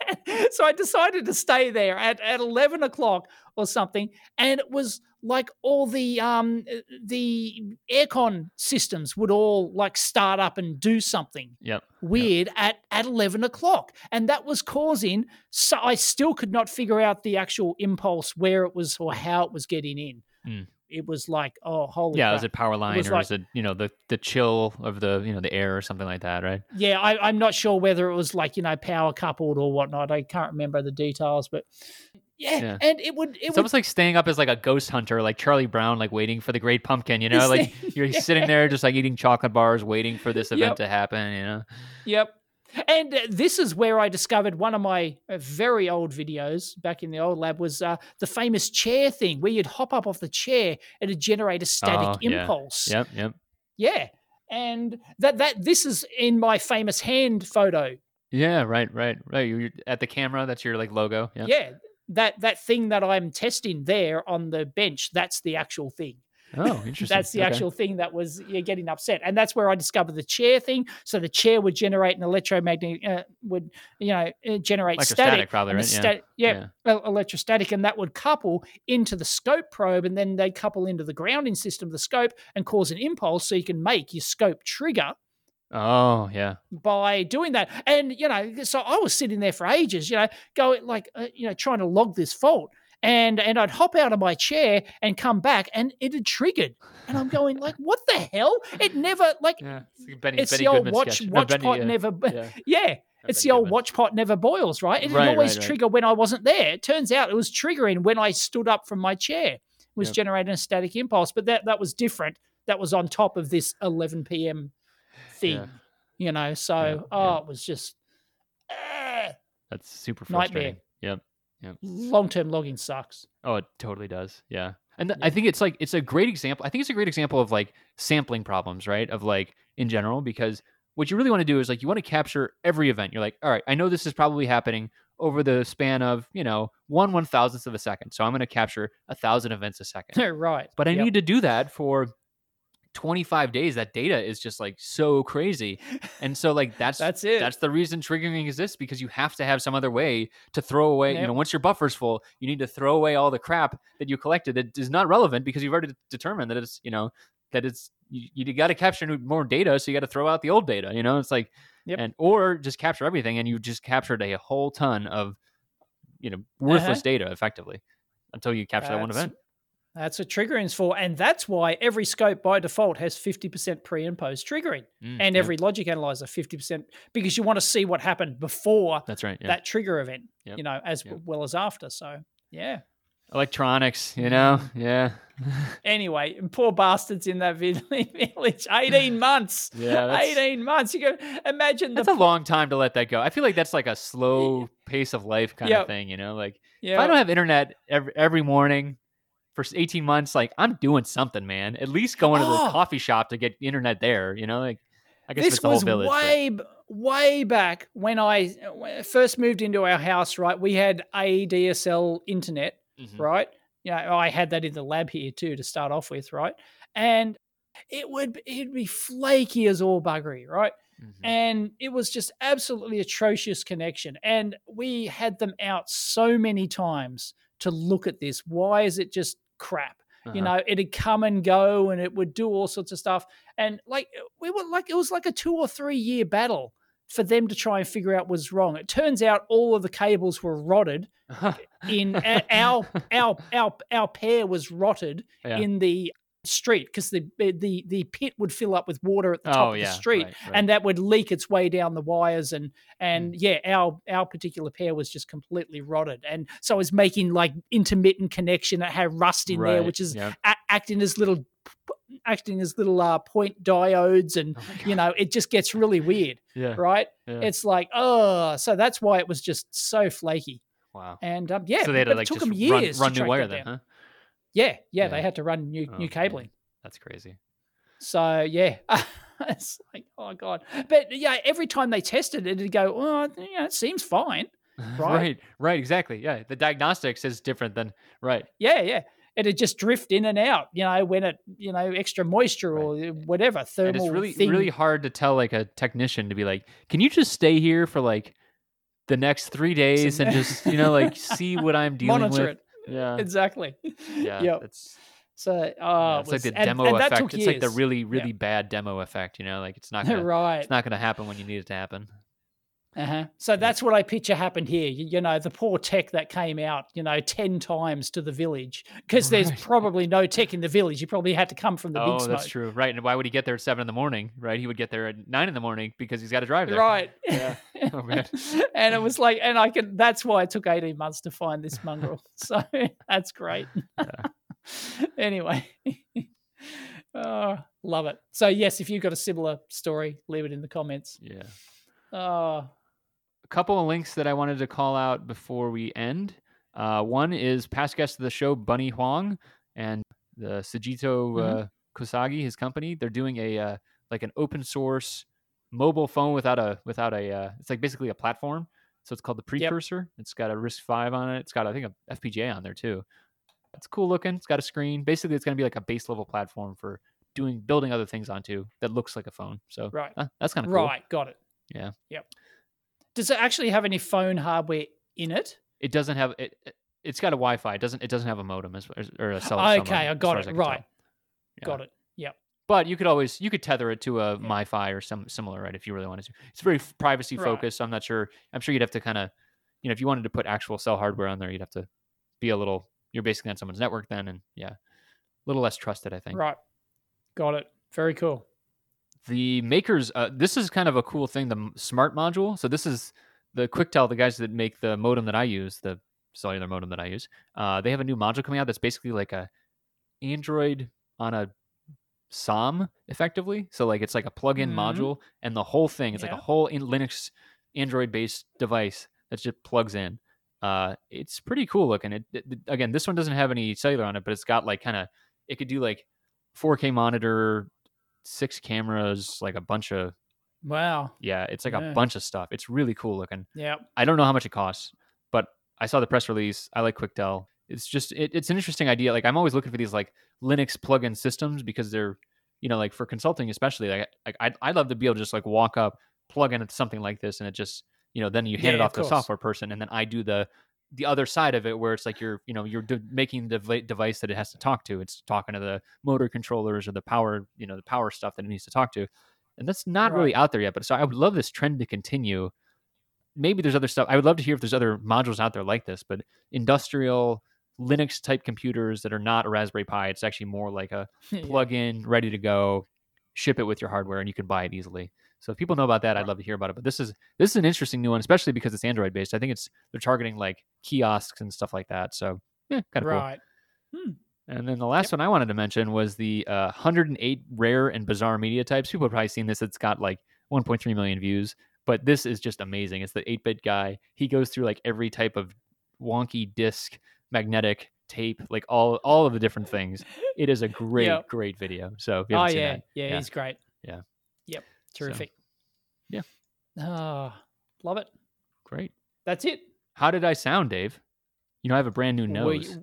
so I decided to stay there at, at eleven o'clock or something, and it was like all the um the aircon systems would all like start up and do something Yep. weird at at eleven o'clock, and that was causing. So I still could not figure out the actual impulse where it was or how it was getting in. Mm. It was like, oh, holy Yeah, crap. is it power line was or like- is it you know the the chill of the you know the air or something like that, right? Yeah, I, I'm not sure whether it was like, you know, power coupled or whatnot. I can't remember the details, but yeah, Yeah. and it would, it It's would, almost like staying up as like a ghost hunter, like Charlie Brown, like waiting for the Great Pumpkin. You know, This like thing- you're yeah. sitting there just like eating chocolate bars, waiting for this event Yep. to happen. You know. yep. And uh, this is where I discovered one of my uh, very old videos back in the old lab was uh, the famous chair thing where you'd hop up off the chair and it'd generate a static Oh, yeah. impulse. Yep. Yep. Yeah. And that, that, this is in my famous hand photo. Yeah. Right. Right. Right. You're at the camera. That's your like logo. Yeah. Yeah. That, that thing that I'm testing there on the bench, that's the actual thing. Oh, interesting. That's the okay. actual thing that was you're getting upset, and that's where I discovered the chair thing. So the chair would generate an electromagnetic, uh, would you know uh, generate static, probably, right? Sta- yeah, yeah. electrostatic, and that would couple into the scope probe, and then they couple into the grounding system of the scope and cause an impulse, so you can make your scope trigger. Oh, yeah. By doing that. And, you know, so I was sitting there for ages, you know, going like, uh, you know, trying to log this fault. And and I'd hop out of my chair and come back and it had triggered. And I'm going like, what the hell? It never, like, yeah. it's, Benny, it's Benny the old Goodman watch, sketch. watch no, Benny, pot yeah. never, yeah, yeah. It's the old Goodman. Watch pot never boils, right? It right, always right, trigger right. when I wasn't there. It turns out it was triggering when I stood up from my chair. It was yep. generating a static impulse. But that, that was different. That was on top of this eleven p.m. thing. Yeah. You know, so yeah, oh, yeah. it was just uh, that's super frustrating. Nightmare. Yep, yep. Long-term logging sucks. Oh, it totally does. Yeah, and th- yeah. I think it's like it's a great example. I think it's a great example of like sampling problems, right? Of like in general, because what you really want to do is like you want to capture every event. You're like, all right, I know this is probably happening over the span of you know one one thousandth of a second, so I'm going to capture a thousand events a second. right. But I yep. need to do that for twenty-five days. That data is just like so crazy, and so like that's that's it that's the reason triggering exists, because you have to have some other way to throw away yep. you know once your buffer's full, you need to throw away all the crap that you collected that is not relevant, because you've already determined that it's you know that it's you, you got to capture more data, so you got to throw out the old data, you know it's like yep. and or just capture everything, and you just captured a whole ton of you know worthless uh-huh. data effectively until you capture that's- that one event. That's what triggering is for. And that's why every scope by default has fifty percent pre and post triggering. Mm, and every yeah. logic analyzer fifty percent, because you want to see what happened before that's right, yeah. that trigger event, yep. you know, as yep. well as after. So, yeah. Electronics, you know? Yeah. Anyway, poor bastards in that village. eighteen months. Yeah. eighteen months. You can imagine that's the... a long time to let that go. I feel like that's like a slow pace of life kind yep. of thing, you know? Like, yep. if I don't have internet every, every morning for eighteen months, like I'm doing something, man. At least going oh. to the coffee shop to get internet there, you know? Like, I guess this it's the whole village. was way, but... way back when I first moved into our house, right? We had A D S L internet. Mm-hmm. Right. You know, I had that in the lab here too to start off with. Right. And it would, it'd be flaky as all buggery. Right. Mm-hmm. And it was just absolutely atrocious connection. And we had them out so many times to look at this. Why is it just crap? Uh-huh. You know, it'd come and go and it would do all sorts of stuff. And like, we were like, it was like a two or three year battle for them to try and figure out what was wrong. It turns out all of the cables were rotted. in our our our our pair was rotted yeah. in the street, because the the the pit would fill up with water at the top oh, of yeah, the street, right, right. and that would leak its way down the wires, and and mm. yeah, our our particular pair was just completely rotted, and so it was making like intermittent connection. It had rust in right. there, which is yep. a- acting as little acting as little uh, point diodes, and oh you know it just gets really weird. Yeah. Right? Yeah. It's like oh, so that's why it was just so flaky. Wow. And um, yeah, so they had but to like it took just them years run, run to new track wire that then, down. huh? Yeah, yeah, yeah, they had to run new oh, new cabling. Man. That's crazy. So yeah, it's like oh god. But yeah, every time they tested it, it'd go, oh, you know, it seems fine. Right? right, right, exactly. Yeah, the diagnostics is different than right. Yeah, yeah. It'd just drift in and out, you know, when it, you know, extra moisture right. or whatever thermal. And it's really, thing. really hard to tell like a technician to be like, can you just stay here for like the next three days and just, you know, like see what I'm dealing Monitor with. It. Yeah, exactly. Yeah, yep. it's so. Oh, yeah, it's it was, like the and, demo and effect. It's like the years. really, really yeah. bad demo effect. You know, like it's not gonna, right. It's not going to happen when you need it to happen. Uh-huh. So that's what I picture happened here. You, you know, the poor tech that came out, you know, ten times to the village, because right. there's probably no tech in the village. You probably had to come from the oh, big smoke. That's true. Right. And why would he get there at seven in the morning? Right. He would get there at nine in the morning because he's got to drive there. Right. Yeah. Oh, man. And it was like, and I can, that's why it took eighteen months to find this mongrel. So that's great. Yeah. Anyway. Oh, love it. So yes, if you've got a similar story, leave it in the comments. Yeah. Oh, a couple of links that I wanted to call out before we end. Uh, one is past guest of the show, Bunny Huang, and the Sujito mm-hmm. uh, Kosagi, his company. They're doing a uh, like an open source mobile phone without a without a. Uh, it's like basically a platform. So it's called the Precursor. Yep. It's got a RISC V on it. It's got I think a F P G A on there too. It's cool looking. It's got a screen. Basically, it's going to be like a base level platform for doing building other things onto that looks like a phone. So right, uh, that's kind of cool. Right, got it. Yeah. Yep. Does it actually have any phone hardware in it? It doesn't have it. It's got a Wi-Fi. It doesn't. It doesn't have a modem as, or a cell. Okay, cell modem, I got as it. I Right, yeah. got it. Yep. But you could always you could tether it to a yeah. MiFi or some similar, right? If you really wanted to. It's very privacy focused. Right. So I'm not sure. I'm sure you'd have to kind of, you know, if you wanted to put actual cell hardware on there, you'd have to be a little. You're basically on someone's network then, and yeah, a little less trusted, I think. Right. Got it. Very cool. The makers. Uh, this is kind of a cool thing. The smart module. So this is the Quictel, the guys that make the modem that I use, the cellular modem that I use. Uh, they have a new module coming out that's basically like a Android on a S O M, effectively. So like it's like a plug-in mm-hmm. module, and the whole thing is yeah. like a whole in Linux Android-based device that just plugs in. Uh, it's pretty cool looking. It, it again, this one doesn't have any cellular on it, but it's got like kind of it could do like four K monitor, six cameras, like a bunch of wow. Yeah, it's like yeah. a bunch of stuff. It's really cool looking. Yeah. I don't know how much it costs, but I saw the press release. I like Quictel. It's just it, it's an interesting idea. Like I'm always looking for these like Linux plugin systems because they're, you know, like for consulting especially. Like, like I'd I'd love to be able to just like walk up, plug in something like this, and it just, you know, then you hand yeah, it off of to a course. software person, and then I do the the other side of it where it's like you're, you know, you're de- making the dev- device that it has to talk to. It's talking to the motor controllers or the power, you know, the power stuff that it needs to talk to. And that's not right. really out there yet. But so I would love this trend to continue. Maybe there's other stuff. I would love to hear if there's other modules out there like this, but industrial Linux type computers that are not a Raspberry Pi. It's actually more like a yeah. plug-in, ready to go, ship it with your hardware, and you can buy it easily. So if people know about that, right. I'd love to hear about it. But this is this is an interesting new one, especially because it's Android based. I think it's they're targeting like kiosks and stuff like that. So yeah, kind of right. cool. Hmm. And then the last yep. one I wanted to mention was the uh, one hundred eight rare and bizarre media types. People have probably seen this. It's got like one point three million views, but this is just amazing. It's the eight-bit guy. He goes through like every type of wonky disc, magnetic tape, like all all of the different things. It is a great, yep. great video. So if you oh haven't seen yeah. that, yeah, yeah, he's great. Yeah. Yep. Terrific. So, yeah. Oh, love it. Great. That's it. How did I sound, Dave? You know, I have a brand new nose. You...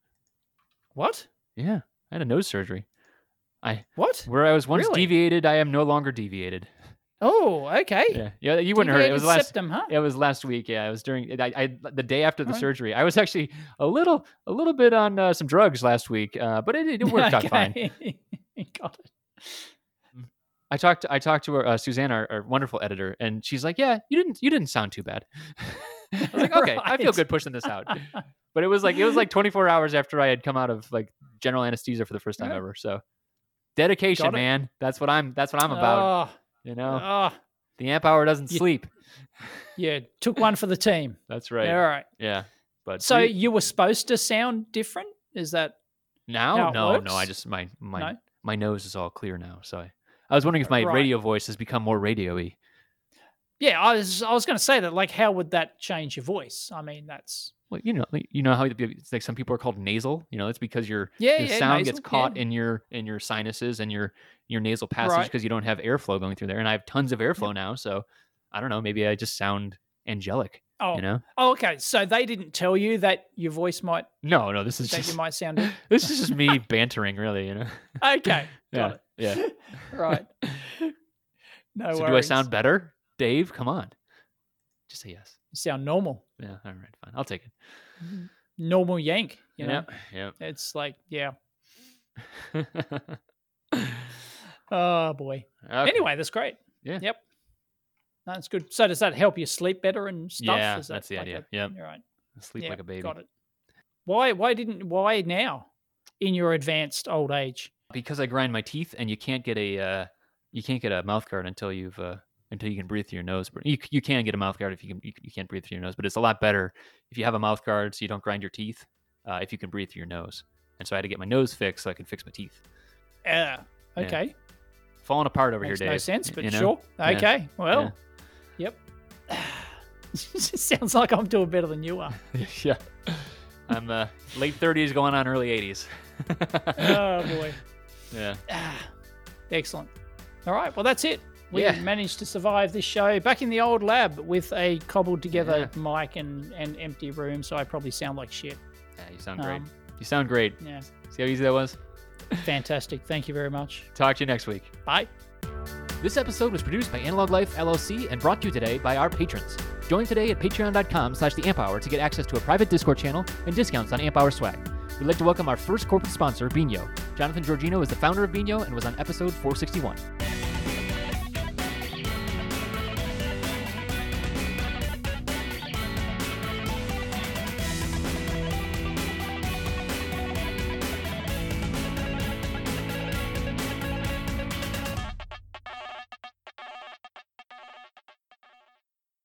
What? Yeah, I had a nose surgery. I what? Where I was once really? deviated, I am no longer deviated. Oh, okay. Yeah, yeah. You wouldn't heard it. It was last. Septum, huh? It was last week. Yeah, it was during. I, I the day after the right. surgery. I was actually a little, a little bit on uh, some drugs last week, uh, but it, it worked okay. out fine. Got it. I talked. I talked to her, uh, Suzanne, our, our wonderful editor, and she's like, "Yeah, you didn't. You didn't sound too bad." I was like, "Okay, right. I feel good pushing this out." But it was like it was like twenty-four hours after I had come out of like general anesthesia for the first time yeah. ever. So dedication, man. That's what I'm. That's what I'm about. Oh, you know, oh. the amp hour doesn't you, sleep. Yeah, took one for the team. That's right. Yeah, all right. Yeah, but so we, you were supposed to sound different. Is that now? No, works? no. I just my my no? my nose is all clear now. So I, I was wondering if my right. radio voice has become more radio-y. Yeah, I was. I was going to say that. Like, how would that change your voice? I mean, that's. Well, you know, you know how it's like some people are called nasal. You know, it's because your, yeah, your yeah, sound nasal, gets caught yeah. in your in your sinuses and your your nasal passage because right. you don't have airflow going through there. And I have tons of airflow yep. now, so I don't know. Maybe I just sound angelic. Oh, you know. Oh, okay. So they didn't tell you that your voice might. No, no. This is that just you might sound. Good? This is just me bantering, really. You know. Okay. yeah. Got it. Yeah. Right. No so worries. do I sound better, Dave? Come on. Just say yes. You sound normal. Yeah. All right. Fine. I'll take it. Normal yank. You know? Yeah. Yeah. It's like, yeah. Oh boy. Okay. Anyway, that's great. Yeah. Yep. That's good. So does that help you sleep better and stuff? Yeah, Is that that's the like idea. A, yeah. You're right. Sleep yeah, like a baby. Got it. Why? Why didn't? Why now? In your advanced old age? Because I grind my teeth, and you can't get a uh, you can't get a mouth guard until you've uh, until you can breathe through your nose. But you you can get a mouth guard if you can you, you can't breathe through your nose. But it's a lot better if you have a mouth guard, so you don't grind your teeth. Uh, if you can breathe through your nose, and so I had to get my nose fixed so I could fix my teeth. Yeah. Uh, okay. Yeah. Falling apart over Makes here, Dave. No sense, but you know? sure. Yeah. Okay. Well. Yeah. Yep. Sounds like I'm doing better than you are. Yeah. I'm uh, late thirties going on early eighties. Oh, boy. Yeah. Excellent. All right. Well, that's it. We yeah. managed to survive this show back in the old lab with a cobbled together yeah. mic and, and empty room, so I probably sound like shit. Yeah, you sound great. Um, You sound great. Yeah. See how easy that was? Fantastic. Thank you very much. Talk to you next week. Bye. This episode was produced by Analog Life L L C and brought to you today by our patrons. Join today at patreon.com slash the Amp Hour to get access to a private Discord channel and discounts on Amp Hour swag. We'd like to welcome our first corporate sponsor, Binho. Jonathan Georgino is the founder of Binho and was on episode four sixty-one.